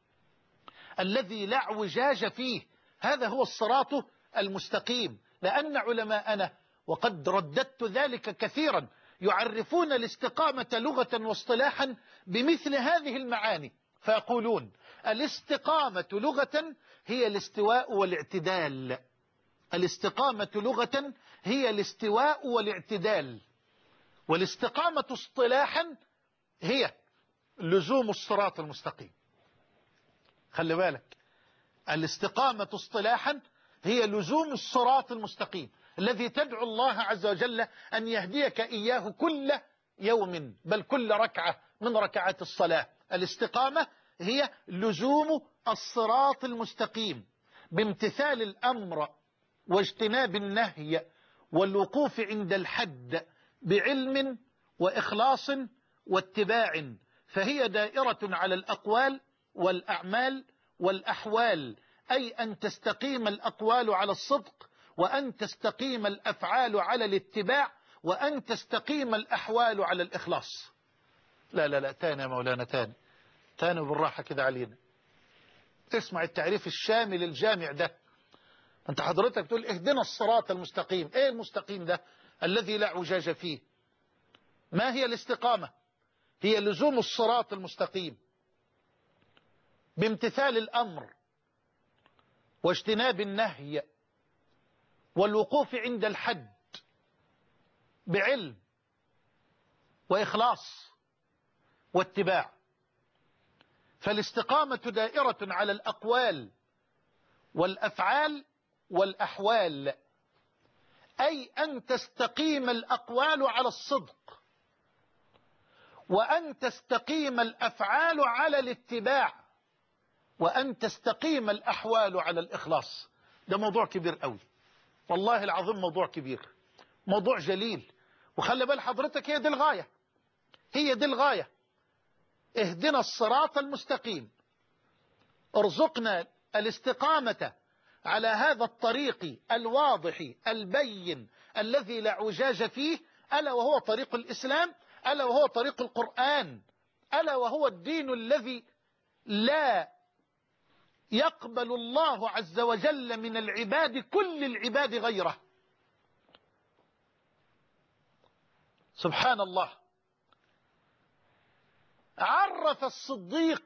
الذي لا اعوجاج فيه، هذا هو الصراط المستقيم. لأن علماءنا وقد رددت ذلك كثيرا يعرفون الاستقامة لغة واصطلاحا بمثل هذه المعاني، فيقولون الاستقامة لغة هي الاستواء والاعتدال. الاستقامة لغة هي الاستواء والاعتدال. والاستقامة اصطلاحا هي لزوم الصراط المستقيم. خلي بالك، الاستقامة اصطلاحا هي لزوم الصراط المستقيم الذي تدعو الله عز وجل أن يهديك إياه كل يوم، بل كل ركعة من ركعات الصلاة. الاستقامة هي لزوم الصراط المستقيم بامتثال الأمر واجتناب النهي والوقوف عند الحد بعلم وإخلاص واتباع. فهي دائرة على الأقوال والأعمال والأحوال، أي أن تستقيم الأقوال على الصدق، وأن تستقيم الأفعال على الاتباع، وأن تستقيم الأحوال على الإخلاص. لا لا لا، تاني يا مولانا، تاني بالراحة كده علينا. اسمع التعريف الشامل الجامع ده. أنت حضرتك تقول اهدنا الصراط المستقيم. ايه المستقيم ده الذي لا اعوجاج فيه؟ ما هي الاستقامة؟ هي لزوم الصراط المستقيم بامتثال الأمر واجتناب النهي والوقوف عند الحد بعلم وإخلاص واتباع. فالاستقامة دائرة على الأقوال والأفعال والأحوال، أي أن تستقيم الأقوال على الصدق، وأن تستقيم الأفعال على الاتباع، وأن تستقيم الأحوال على الإخلاص. ده موضوع كبير قوي، والله العظيم موضوع كبير، موضوع جليل. وخلي بال حضرتك، هي دي الغاية، هي دي الغاية. اهدنا الصراط المستقيم، ارزقنا الاستقامة على هذا الطريق الواضح البين الذي لا اعوجاج فيه، ألا وهو طريق الإسلام، ألا وهو طريق القرآن، ألا وهو الدين الذي لا يقبل الله عز وجل من العباد كل العباد غيره. سبحان الله. عرف الصديق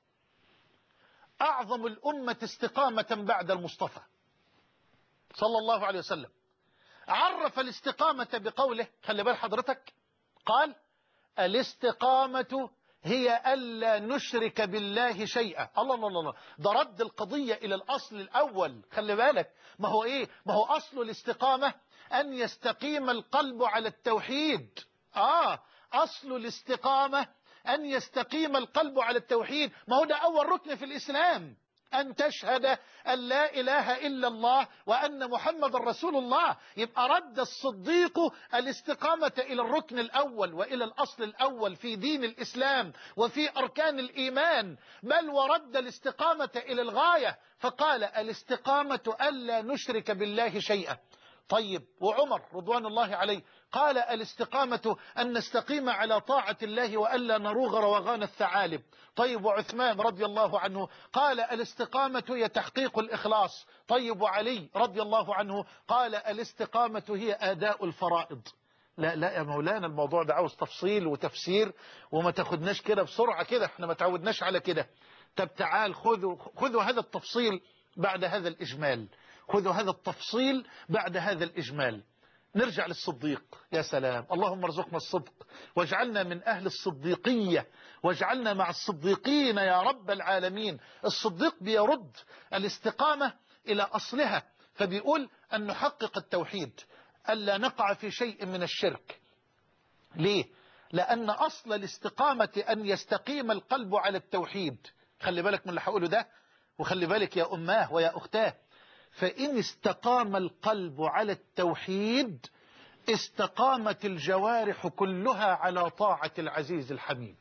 أعظم الأمة استقامة بعد المصطفى صلى الله عليه وسلم، عرف الاستقامة بقوله، خلي بال حضرتك، قال الاستقامة هي ألا نشرك بالله شيئا. الله الله الله، ده رد القضية إلى الأصل الأول. خلي بالك، ما هو إيه؟ ما هو أصل الاستقامة أن يستقيم القلب على التوحيد. أصل الاستقامة أن يستقيم القلب على التوحيد. ما هو ده أول ركن في الإسلام، أن تشهد أن لا إله إلا الله وأن محمد رسول الله. يبقى رد الصديق الاستقامة إلى الركن الأول وإلى الأصل الأول في دين الإسلام وفي أركان الإيمان، بل ورد الاستقامة إلى الغاية، فقال الاستقامة ألا نشرك بالله شيئا. طيب، وعمر رضوان الله عليه قال الاستقامة أن نستقيم على طاعة الله وألا نروغ روغان الثعالب. طيب، وعثمان رضي الله عنه قال الاستقامة هي تحقيق الإخلاص. طيب، وعلي رضي الله عنه قال الاستقامة هي أداء الفرائض. لا لا يا مولانا، الموضوع ده عاوز تفصيل وتفسير، وما تاخدناش كده بسرعة كده، احنا ما تعودناش على كده. طب تعال خذوا هذا التفصيل بعد هذا الإجمال، خذوا هذا التفصيل بعد هذا الإجمال. نرجع للصديق. يا سلام، اللهم ارزقنا الصدق واجعلنا من أهل الصديقية واجعلنا مع الصديقين يا رب العالمين. الصديق بيرد الاستقامة إلى أصلها، فبيقول أن نحقق التوحيد، ألا نقع في شيء من الشرك. ليه؟ لأن أصل الاستقامة أن يستقيم القلب على التوحيد. خلي بالك من اللي هقوله ده، وخلي بالك يا أماه ويا أختاه. فإن استقام القلب على التوحيد استقامت الجوارح كلها على طاعة العزيز الحميد.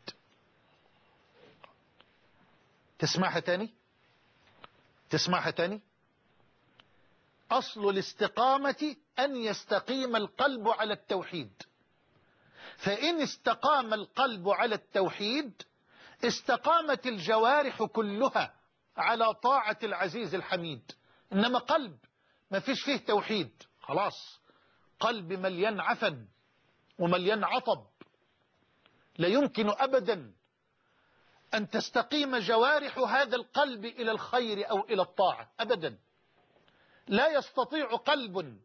تسمعها تاني. أصل الاستقامة أن يستقيم القلب على التوحيد، فإن استقام القلب على التوحيد استقامت الجوارح كلها على طاعة العزيز الحميد. إنما قلب ما فيش فيه توحيد، خلاص قلب مليان عفن ومليان عطب، لا يمكن أبدا أن تستقيم جوارح هذا القلب إلى الخير أو إلى الطاعة أبدا. لا يستطيع قلب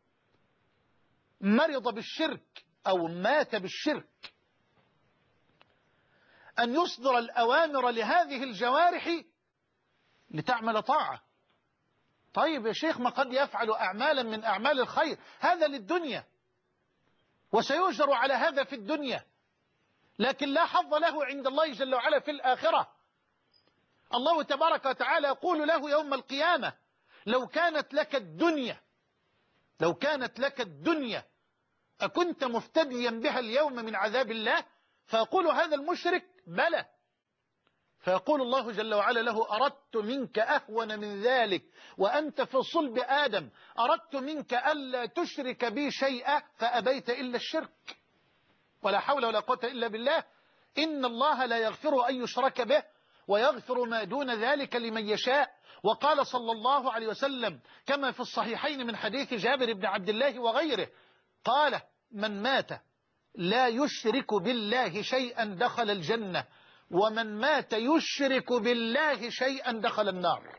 مرض بالشرك أو مات بالشرك أن يصدر الأوامر لهذه الجوارح لتعمل طاعة. طيب يا شيخ، ما قد يفعل أعمالا من أعمال الخير، هذا للدنيا وسيؤجر على هذا في الدنيا، لكن لا حظ له عند الله جل وعلا في الآخرة. الله تبارك وتعالى يقول له يوم القيامة: لو كانت لك الدنيا أكنت مفتديا بها اليوم من عذاب الله؟ فيقول هذا المشرك: بلى. فيقول الله جل وعلا له: أردت منك أهون من ذلك وأنت في صلب آدم، أردت منك ألا تشرك بي شيئا فأبيت إلا الشرك. ولا حول ولا قوة إلا بالله. إن الله لا يغفر أن يشرك به ويغفر ما دون ذلك لمن يشاء. وقال صلى الله عليه وسلم كما في الصحيحين من حديث جابر بن عبد الله وغيره، قال: من مات لا يشرك بالله شيئا دخل الجنة، ومن مات يشرك بالله شيئا دخل النار.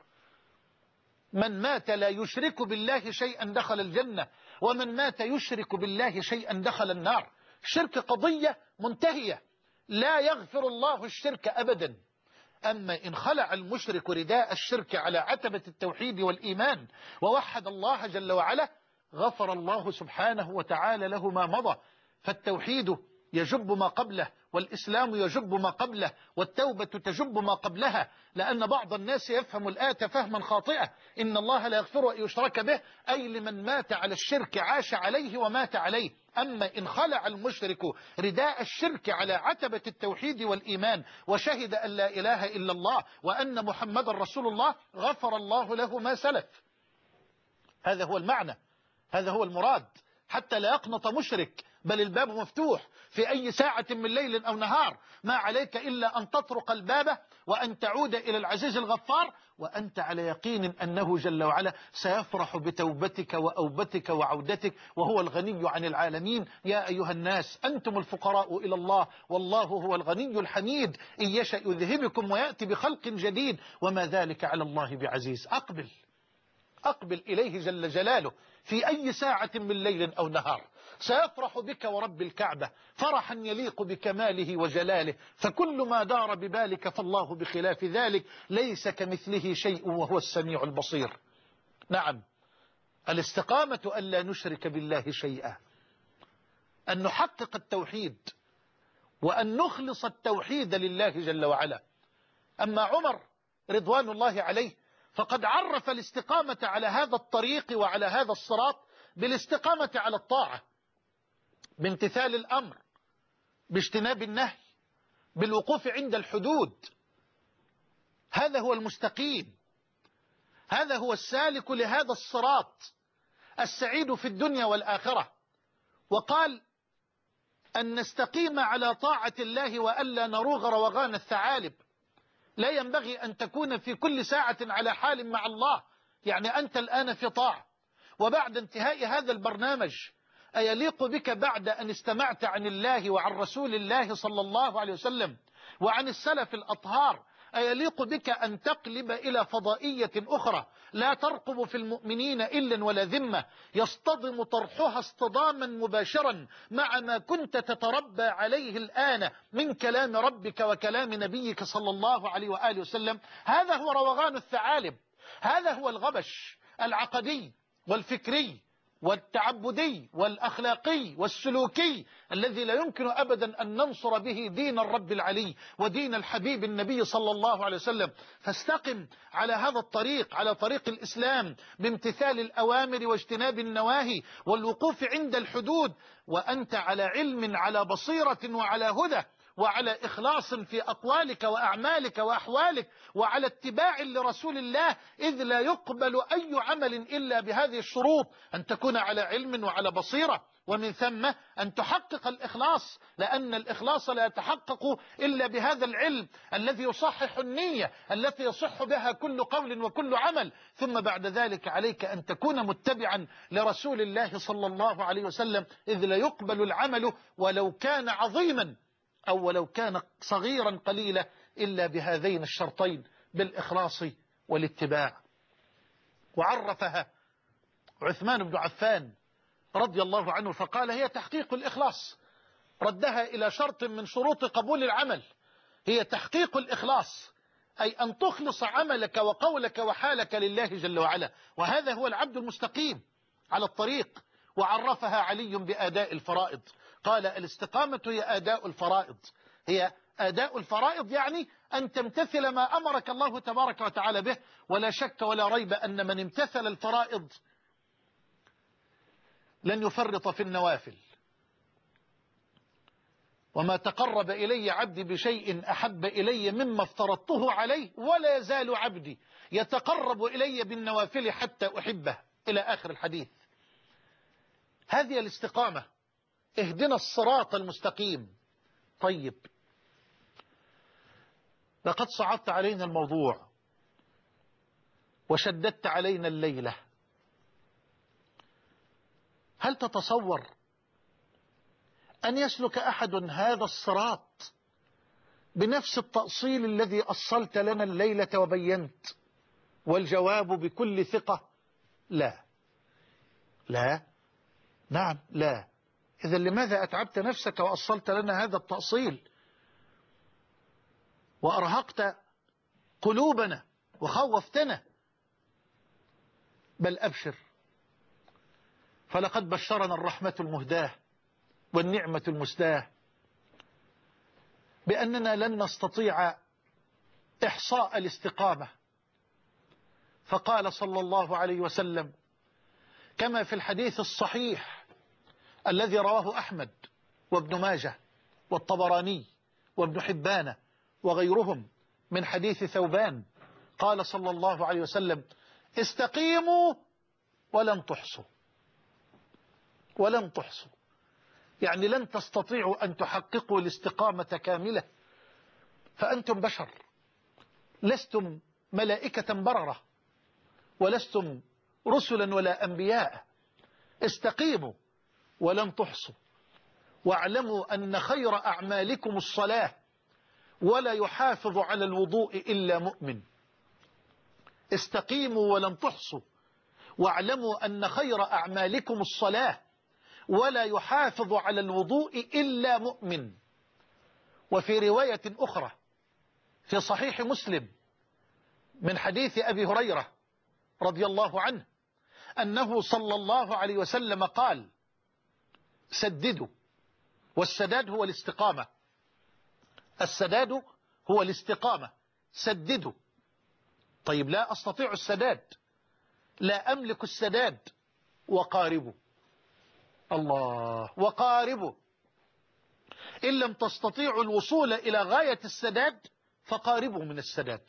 من مات لا يشرك بالله شيئا دخل الجنة، ومن مات يشرك بالله شيئا دخل النار. الشرك قضية منتهية، لا يغفر الله الشرك أبدا. أما إن خلع المشرك رداء الشرك على عتبة التوحيد والإيمان ووحد الله جل وعلا، غفر الله سبحانه وتعالى له ما مضى. فالتوحيد يجب ما قبله، والإسلام يجب ما قبله، والتوبة تجب ما قبلها. لأن بعض الناس يفهم الآية فهما خاطئا: إن الله لا يغفر أن يشرك به، أي لمن مات على الشرك عاش عليه ومات عليه. أما إن خلع المشرك رداء الشرك على عتبة التوحيد والإيمان وشهد أن لا إله إلا الله وأن محمد رسول الله، غفر الله له ما سلف. هذا هو المعنى، هذا هو المراد، حتى لا يقنط مشرك، بل الباب مفتوح في أي ساعة من ليل أو نهار. ما عليك إلا أن تطرق الباب وأن تعود إلى العزيز الغفار وأنت على يقين أنه جل وعلا سيفرح بتوبتك وأوبتك وعودتك، وهو الغني عن العالمين. يا أيها الناس أنتم الفقراء إلى الله والله هو الغني الحميد، إن يشأ يذهبكم ويأتي بخلق جديد وما ذلك على الله بعزيز. أقبل إليه جل جلاله في أي ساعة من ليل أو نهار، سيفرح بك ورب الكعبة فرحا يليق بكماله وجلاله. فكل ما دار ببالك فالله بخلاف ذلك، ليس كمثله شيء وهو السميع البصير. نعم، الاستقامة أن لا نشرك بالله شيئا، أن نحقق التوحيد وأن نخلص التوحيد لله جل وعلا. أما عمر رضوان الله عليه فقد عرف الاستقامة على هذا الطريق وعلى هذا الصراط بالاستقامة على الطاعة، بامتثال الأمر، باجتناب النهي، بالوقوف عند الحدود. هذا هو المستقيم، هذا هو السالك لهذا الصراط السعيد في الدنيا والآخرة. وقال أن نستقيم على طاعة الله وألا نروغ روغان الثعالب. لا ينبغي أن تكون في كل ساعة على حال مع الله. يعني أنت الآن في طاعة، وبعد انتهاء هذا البرنامج أيليق بك بعد أن استمعت عن الله وعن رسول الله صلى الله عليه وسلم وعن السلف الأطهار أيليق بك أن تقلب إلى فضائية أخرى لا ترقب في المؤمنين إلا ولا ذمة، يصطدم طرحها اصطداما مباشرا مع ما كنت تتربى عليه الآن من كلام ربك وكلام نبيك صلى الله عليه وآله وسلم؟ هذا هو روغان الثعالب، هذا هو الغبش العقدي والفكري والتعبدي والأخلاقي والسلوكي الذي لا يمكن أبدا أن ننصر به دين الرب العلي ودين الحبيب النبي صلى الله عليه وسلم. فاستقم على هذا الطريق، على طريق الإسلام، بامتثال الأوامر واجتناب النواهي والوقوف عند الحدود، وأنت على علم، على بصيرة وعلى هدى وعلى إخلاص في أقوالك وأعمالك وأحوالك، وعلى اتباع لرسول الله، إذ لا يقبل أي عمل إلا بهذه الشروط: أن تكون على علم وعلى بصيرة، ومن ثم أن تحقق الإخلاص، لأن الإخلاص لا يتحقق إلا بهذا العلم الذي يصحح النية التي يصح بها كل قول وكل عمل. ثم بعد ذلك عليك أن تكون متبعا لرسول الله صلى الله عليه وسلم، إذ لا يقبل العمل ولو كان عظيما أو ولو كان صغيرا قليلا إلا بهذين الشرطين، بالإخلاص والاتباع. وعرفها عثمان بن عفان رضي الله عنه فقال: هي تحقيق الإخلاص. ردها إلى شرط من شروط قبول العمل، هي تحقيق الإخلاص، أي أن تخلص عملك وقولك وحالك لله جل وعلا، وهذا هو العبد المستقيم على الطريق. وعرفها علي بأداء الفرائض، قال: الاستقامة هي أداء الفرائض. هي أداء الفرائض يعني أن تمتثل ما أمرك الله تبارك وتعالى به، ولا شك ولا ريب أن من امتثل الفرائض لن يفرط في النوافل. وما تقرب إلي عبدي بشيء أحب إلي مما افترضته عليه، ولا يزال عبدي يتقرب إلي بالنوافل حتى أحبه، إلى آخر الحديث. هذه الاستقامة، اهدنا الصراط المستقيم. طيب، لقد صعدت علينا الموضوع وشددت علينا الليلة. هل تتصور أن يسلك أحد هذا الصراط بنفس التأصيل الذي أصلت لنا الليلة وبينت؟ والجواب بكل ثقة: لا. لا، نعم، لا. إذا لماذا أتعبت نفسك وأصلت لنا هذا التأصيل وأرهقت قلوبنا وخوفتنا؟ بل أبشر، فلقد بشرنا الرحمة المهداة والنعمة المسداة بأننا لن نستطيع إحصاء الاستقامة. فقال صلى الله عليه وسلم كما في الحديث الصحيح الذي رواه أحمد وابن ماجه والطبراني وابن حبان وغيرهم من حديث ثوبان، قال صلى الله عليه وسلم: استقيموا ولن تحصوا. ولن تحصوا يعني لن تستطيعوا أن تحققوا الاستقامة كاملة، فأنتم بشر، لستم ملائكة بررة، ولستم رسلا ولا أنبياء. استقيموا ولن تحصوا، واعلموا أن خير أعمالكم الصلاة، ولا يحافظ على الوضوء إلا مؤمن. استقيموا ولن تحصوا، واعلموا أن خير أعمالكم الصلاة، ولا يحافظ على الوضوء إلا مؤمن. وفي رواية أخرى في صحيح مسلم من حديث أبي هريرة رضي الله عنه أنه صلى الله عليه وسلم قال: سددوا. والسداد هو الاستقامة، السداد هو الاستقامة، سددوا. طيب، لا أستطيع السداد، لا أملك السداد. وقاربوا. الله، وقاربوا. إن لم تستطيعوا الوصول إلى غاية السداد فقاربوا من السداد.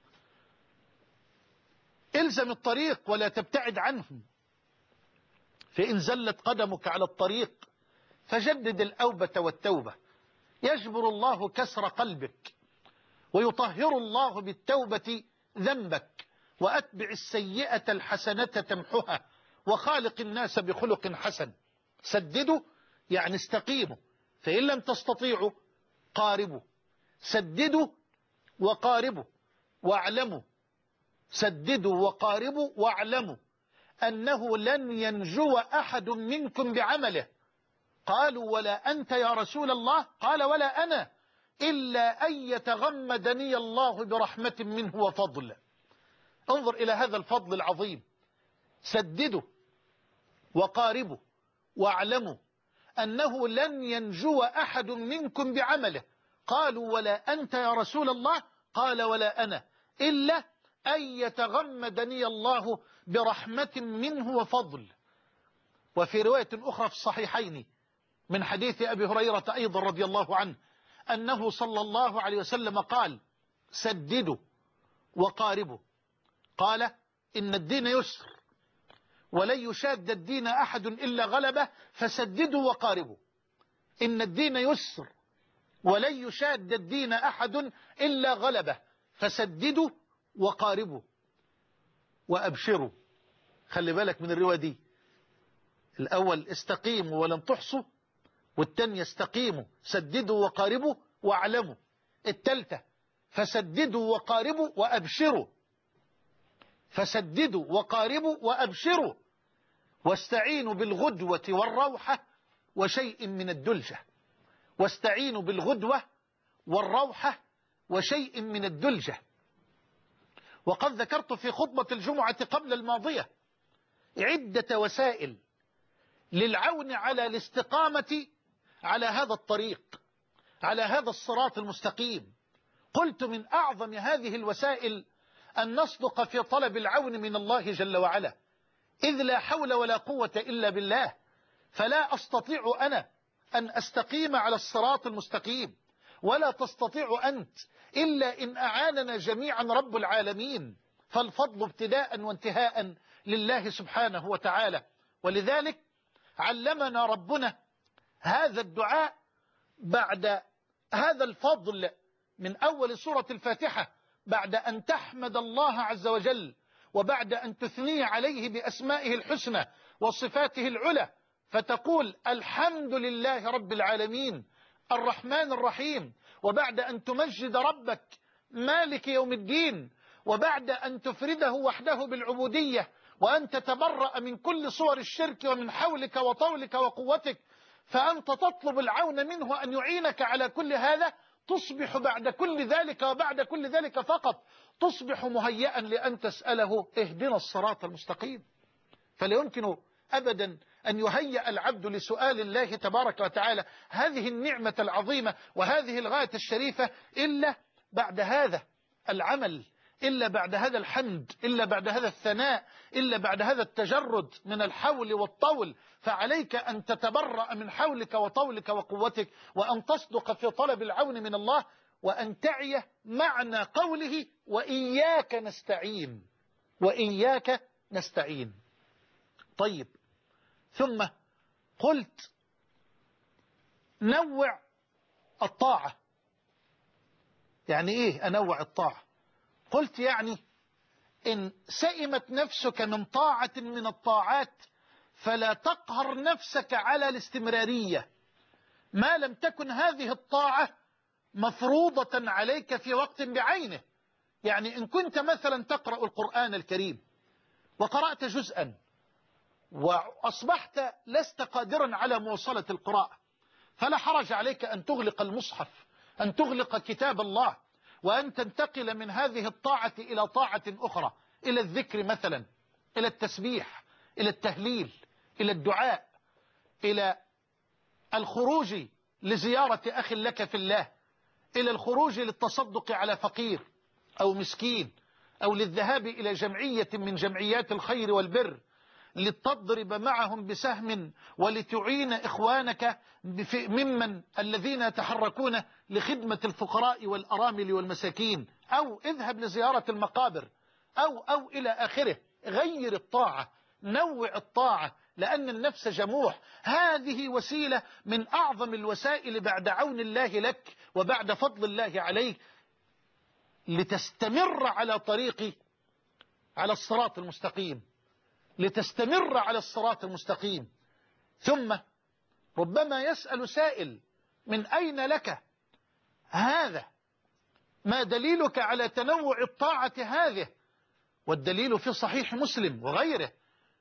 إلزم الطريق ولا تبتعد عنه، فإن زلت قدمك على الطريق فجدد الأوبة والتوبة. يجبر الله كسر قلبك، ويطهر الله بالتوبة ذنبك، وأتبع السيئة الحسنة تمحها، وخالق الناس بخلق حسن. سددوا يعني استقيموا، فإن لم تستطيعوا قاربوا. سددوا وقاربوا واعلموا، سددوا وقاربوا واعلموا أنه لن ينجو أحد منكم بعمله. قالوا ولا أنت يا رسول الله؟ قال ولا أنا، إلا أن يتغمدني الله برحمة منه وفضل. انظر إلى هذا الفضل العظيم. سددوا وقاربوا واعلموا أنه لن ينجو أحد منكم بعمله. قالوا ولا أنت يا رسول الله؟ قال ولا أنا، إلا أن يتغمدني الله برحمة منه وفضل. وفي رواية أخرى في الصحيحين من حديث أبي هريرة أيضا رضي الله عنه أنه صلى الله عليه وسلم قال سددوا وقاربوا. قال إن الدين يسر ولن يشاد الدين أحد إلا غلبه، فسددوا وقاربوا. إن الدين يسر ولن يشاد الدين أحد إلا غلبه، فسددوا وقاربوا وأبشروا. خلي بالك من الرواية دي، الأول استقيموا ولن تحصوا، والتانية استقيموا سددوا وقاربوا واعلموا، التالتة فسددوا وقاربوا وأبشروا. فسددوا وقاربوا وأبشروا، واستعينوا بالغدوة والروحة وشيء من الدلجة. واستعينوا بالغدوة والروحة وشيء من الدلجة. وقد ذكرت في خطبة الجمعة قبل الماضية عدة وسائل للعون على الاستقامة على هذا الطريق، على هذا الصراط المستقيم. قلت من أعظم هذه الوسائل أن نصدق في طلب العون من الله جل وعلا، إذ لا حول ولا قوة إلا بالله. فلا أستطيع أنا أن أستقيم على الصراط المستقيم، ولا تستطيع أنت إلا إن أعاننا جميعا رب العالمين. فالفضل ابتداء وانتهاء لله سبحانه وتعالى. ولذلك علمنا ربنا هذا الدعاء بعد هذا الفضل من أول سورة الفاتحة، بعد أن تحمد الله عز وجل، وبعد أن تثني عليه بأسمائه الحسنى وصفاته العلى، فتقول الحمد لله رب العالمين الرحمن الرحيم، وبعد أن تمجد ربك مالك يوم الدين، وبعد أن تفرده وحده بالعبودية، وأن تتبرأ من كل صور الشرك ومن حولك وطولك وقوتك، فأنت تطلب العون منه أن يعينك على كل هذا. تصبح بعد كل ذلك وبعد كل ذلك فقط تصبح مهيئا لأن تسأله اهدنا الصراط المستقيم. فلا يمكن أبدا أن يهيأ العبد لسؤال الله تبارك وتعالى هذه النعمة العظيمة وهذه الغاية الشريفة إلا بعد هذا العمل، إلا بعد هذا الحمد، إلا بعد هذا الثناء، إلا بعد هذا التجرد من الحول والطول. فعليك أن تتبرأ من حولك وطولك وقوتك، وأن تصدق في طلب العون من الله، وأن تعي معنى قوله وإياك نستعين. وإياك نستعين. طيب، ثم قلت نوع الطاعة. يعني إيه أنوع الطاعة؟ قلت يعني إن سئمت نفسك من طاعة من الطاعات فلا تقهر نفسك على الاستمرارية ما لم تكن هذه الطاعة مفروضة عليك في وقت بعينه. يعني إن كنت مثلا تقرأ القرآن الكريم وقرأت جزءا وأصبحت لست قادرا على مواصلة القراءة، فلا حرج عليك أن تغلق المصحف، أن تغلق كتاب الله، وأن تنتقل من هذه الطاعة إلى طاعة أخرى، إلى الذكر مثلا، إلى التسبيح، إلى التهليل، إلى الدعاء، إلى الخروج لزيارة أخ لك في الله، إلى الخروج للتصدق على فقير أو مسكين، أو للذهاب إلى جمعية من جمعيات الخير والبر لتضرب معهم بسهم ولتعين إخوانك ممن الذين يتحركون لخدمة الفقراء والأرامل والمساكين، أو اذهب لزيارة المقابر، أو إلى آخره. غير الطاعة، نوع الطاعة، لأن النفس جموح. هذه وسيلة من أعظم الوسائل بعد عون الله لك وبعد فضل الله عليك لتستمر على طريق على الصراط المستقيم، لتستمر على الصراط المستقيم. ثم ربما يسأل سائل من أين لك هذا؟ ما دليلك على تنوع الطاعة هذه؟ والدليل في صحيح مسلم وغيره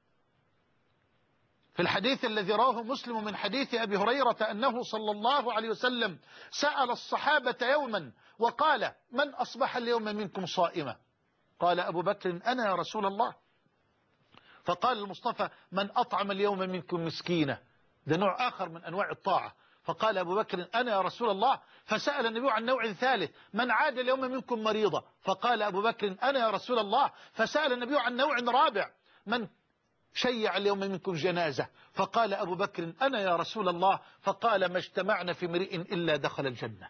في الحديث الذي رواه مسلم من حديث أبي هريرة أنه صلى الله عليه وسلم سأل الصحابة يوما وقال: من أصبح اليوم منكم صائما؟ قال أبو بكر: أنا يا رسول الله. فقال المصطفى: من أطعم اليوم منكم مسكينا؟ ده نوع آخر من أنواع الطاعة. فقال أبو بكر: أنا يا رسول الله. فسأل النبي عن نوع ثالث: من عاد اليوم منكم مريضا؟ فقال أبو بكر: أنا يا رسول الله. فسأل النبي عن نوع رابع: من شيع اليوم منكم جنازة؟ فقال أبو بكر: أنا يا رسول الله. فقال: ما اجتمعنا في امرئ إلا دخل الجنة.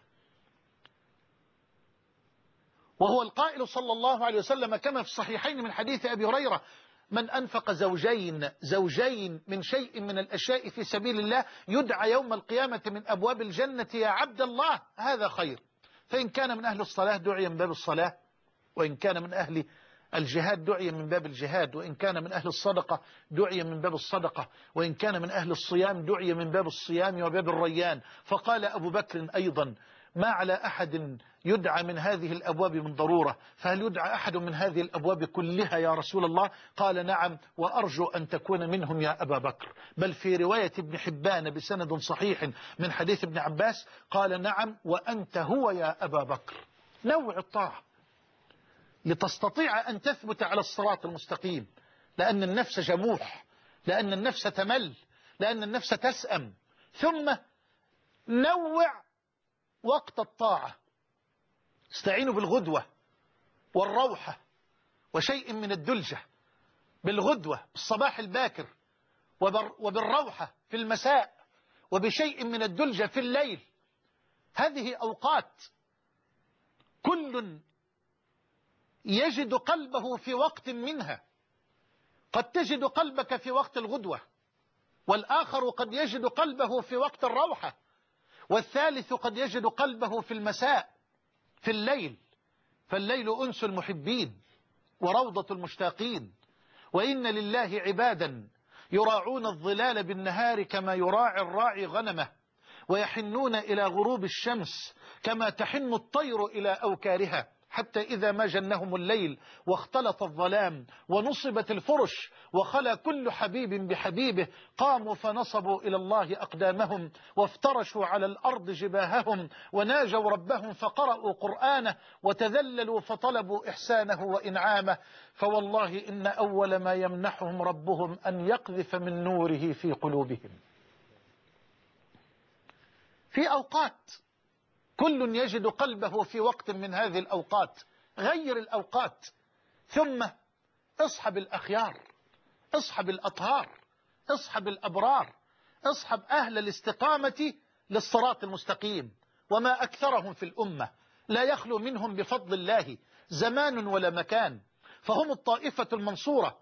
وهو القائل صلى الله عليه وسلم كما في الصحيحين من حديث أبي هريرة: من أنفق زوجين من شيء من الأشياء في سبيل الله يدعى يوم القيامة من أبواب الجنة يا عبد الله هذا خير. فإن كان من أهل الصلاة دعي من باب الصلاة، وإن كان من أهل الجهاد دعي من باب الجهاد، وإن كان من أهل الصدقة دعي من باب الصدقة، وإن كان من أهل الصيام دعي من باب الصيام وباب الريان. فقال أبو بكر أيضا: ما على أحد يدعى من هذه الأبواب من ضرورة، فهل يدعى أحد من هذه الأبواب كلها يا رسول الله؟ قال: نعم، وأرجو أن تكون منهم يا أبا بكر. بل في رواية ابن حبان بسند صحيح من حديث ابن عباس قال: نعم، وأنت هو يا أبا بكر. نوع الطاعة لتستطيع أن تثبت على الصراط المستقيم، لأن النفس جموح، لأن النفس تمل، لأن النفس تسأم. ثم نوع وقت الطاعة، استعينوا بالغدوة والروحة وشيء من الدلجة. بالغدوة بالصباح الباكر، وبالروحة في المساء، وبشيء من الدلجة في الليل. هذه أوقات كل يجد قلبه في وقت منها. قد تجد قلبك في وقت الغدوة، والآخر قد يجد قلبه في وقت الروحة، والثالث قد يجد قلبه في المساء في الليل. فالليل أنس المحبين وروضة المشتاقين. وإن لله عبادا يراعون الظلال بالنهار كما يراعي الراعي غنمه، ويحنون إلى غروب الشمس كما تحن الطير إلى أوكارها، حتى إذا ما جنهم الليل واختلط الظلام ونصبت الفرش وخلى كل حبيب بحبيبه، قاموا فنصبوا إلى الله أقدامهم وافترشوا على الأرض جباههم وناجوا ربهم فقرأوا قرآنه وتذللوا فطلبوا إحسانه وإنعامه. فوالله إن أول ما يمنحهم ربهم أن يقذف من نوره في قلوبهم. في أوقات كل يجد قلبه في وقت من هذه الأوقات. غير الأوقات، ثم اصحب الأخيار، اصحب الأطهار، اصحب الأبرار، اصحب أهل الاستقامة للصراط المستقيم. وما أكثرهم في الأمة، لا يخلو منهم بفضل الله زمان ولا مكان. فهم الطائفة المنصورة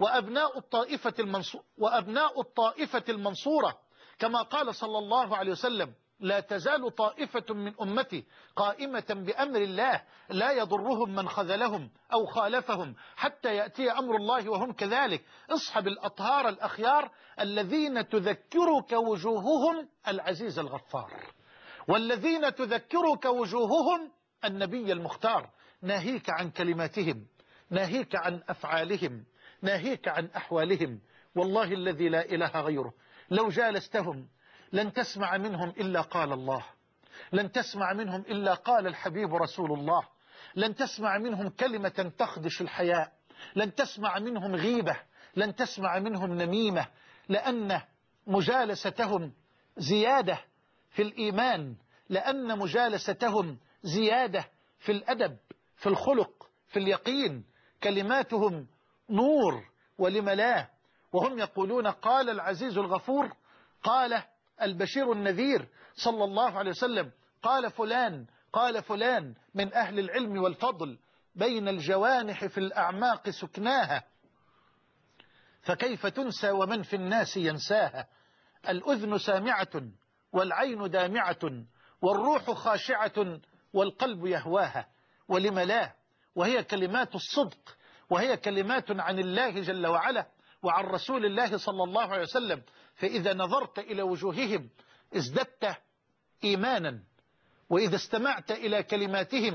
وأبناء الطائفة المنصورة، كما قال صلى الله عليه وسلم: لا تزال طائفة من أمتي قائمة بأمر الله لا يضرهم من خذلهم أو خالفهم حتى يأتي أمر الله وهم كذلك. اصحب الأطهار الأخيار الذين تذكرك وجوههم العزيز الغفار، والذين تذكرك وجوههم النبي المختار. ناهيك عن كلماتهم، ناهيك عن أفعالهم، ناهيك عن أحوالهم. والله الذي لا إله غيره لو جالستهم لن تسمع منهم إلا قال الله، لن تسمع منهم إلا قال الحبيب رسول الله، لن تسمع منهم كلمة تخدش الحياء، لن تسمع منهم غيبة، لن تسمع منهم نميمة، لأن مجالستهم زيادة في الإيمان، لأن مجالستهم زيادة في الأدب، في الخلق، في اليقين. كلماتهم نور ولم لا. وهم يقولون: قال العزيز الغفور، قال البشير النذير صلى الله عليه وسلم، قال فلان من أهل العلم والفضل، بين الجوانح في الأعماق سكناها، فكيف تنسى ومن في الناس ينساها. الأذن سامعة والعين دامعة والروح خاشعة والقلب يهواها. ولم لا. وهي كلمات الصدق، وهي كلمات عن الله جل وعلا وعن رسول الله صلى الله عليه وسلم. فإذا نظرت إلى وجوههم ازددت إيمانا، وإذا استمعت إلى كلماتهم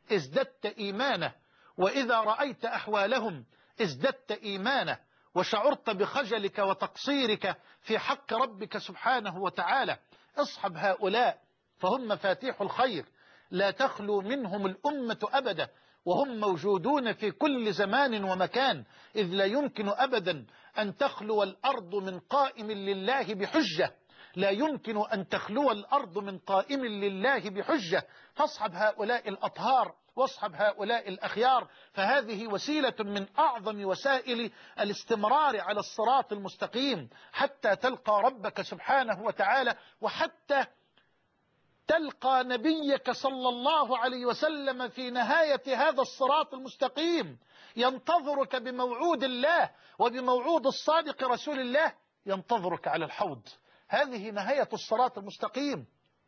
ازددت إيمانه، وإذا رأيت أحوالهم ازددت إيمانه، وشعرت بخجلك وتقصيرك في حق ربك سبحانه وتعالى. اصحب هؤلاء فهم مفاتيح الخير، لا تخلو منهم الأمة أبدا، وهم موجودون في كل زمان ومكان، إذ لا يمكن أبدا أن تخلو الأرض من قائم لله بحجة، لا يمكن أن تخلو الأرض من قائم لله بحجة. فاصحب هؤلاء الأطهار واصحب هؤلاء الأخيار، فهذه وسيلة من أعظم وسائل الاستمرار على الصراط المستقيم حتى تلقى ربك سبحانه وتعالى، وحتى تلقى نبيك صلى الله عليه وسلم في نهاية هذا الصراط المستقيم، ينتظرك بموعود الله وبموعود الصادق رسول الله، ينتظرك على الحوض. هذه نهاية الصراط المستقيم،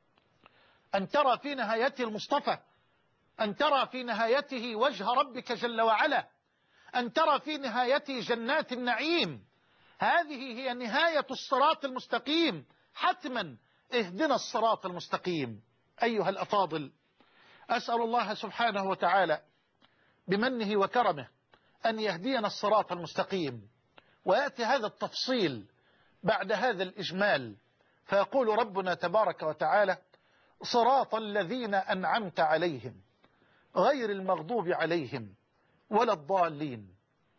أن ترى في نهايته المصطفى، أن ترى في نهايته وجه ربك جل وعلا، أن ترى في نهايته جنات النعيم. هذه هي نهاية الصراط المستقيم حتما. اهدنا الصراط المستقيم. أيها الأفاضل، أسأل الله سبحانه وتعالى بمنه وكرمه أن يهدينا الصراط المستقيم. ويأتي هذا التفصيل بعد هذا الإجمال، فيقول ربنا تبارك وتعالى: صراط الذين أنعمت عليهم غير المغضوب عليهم ولا الضالين.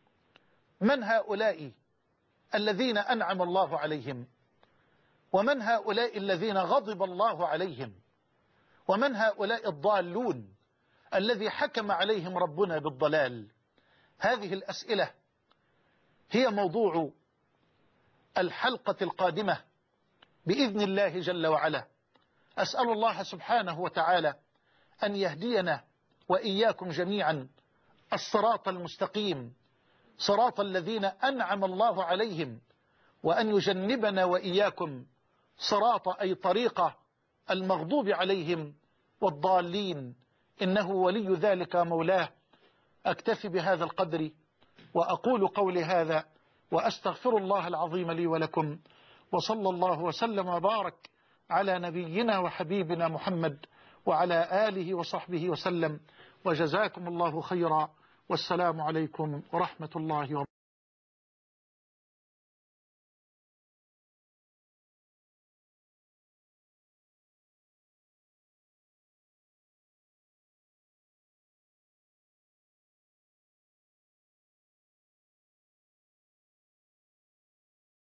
من هؤلاء الذين أنعم الله عليهم؟ ومن هؤلاء الذين غضب الله عليهم؟ ومن هؤلاء الضالون الذي حكم عليهم ربنا بالضلال؟ هذه الأسئلة هي موضوع الحلقة القادمة بإذن الله جل وعلا. أسأل الله سبحانه وتعالى أن يهدينا وإياكم جميعا الصراط المستقيم، صراط الذين أنعم الله عليهم، وأن يجنبنا وإياكم صراط أي طريقة المغضوب عليهم والضالين، إنه ولي ذلك مولاه. أكتفي بهذا القدر وأقول قولي هذا، وأستغفر الله العظيم لي ولكم، وصلى الله وسلم وبارك على نبينا وحبيبنا محمد وعلى آله وصحبه وسلم، وجزاكم الله خيرا، والسلام عليكم ورحمة الله وبركاته.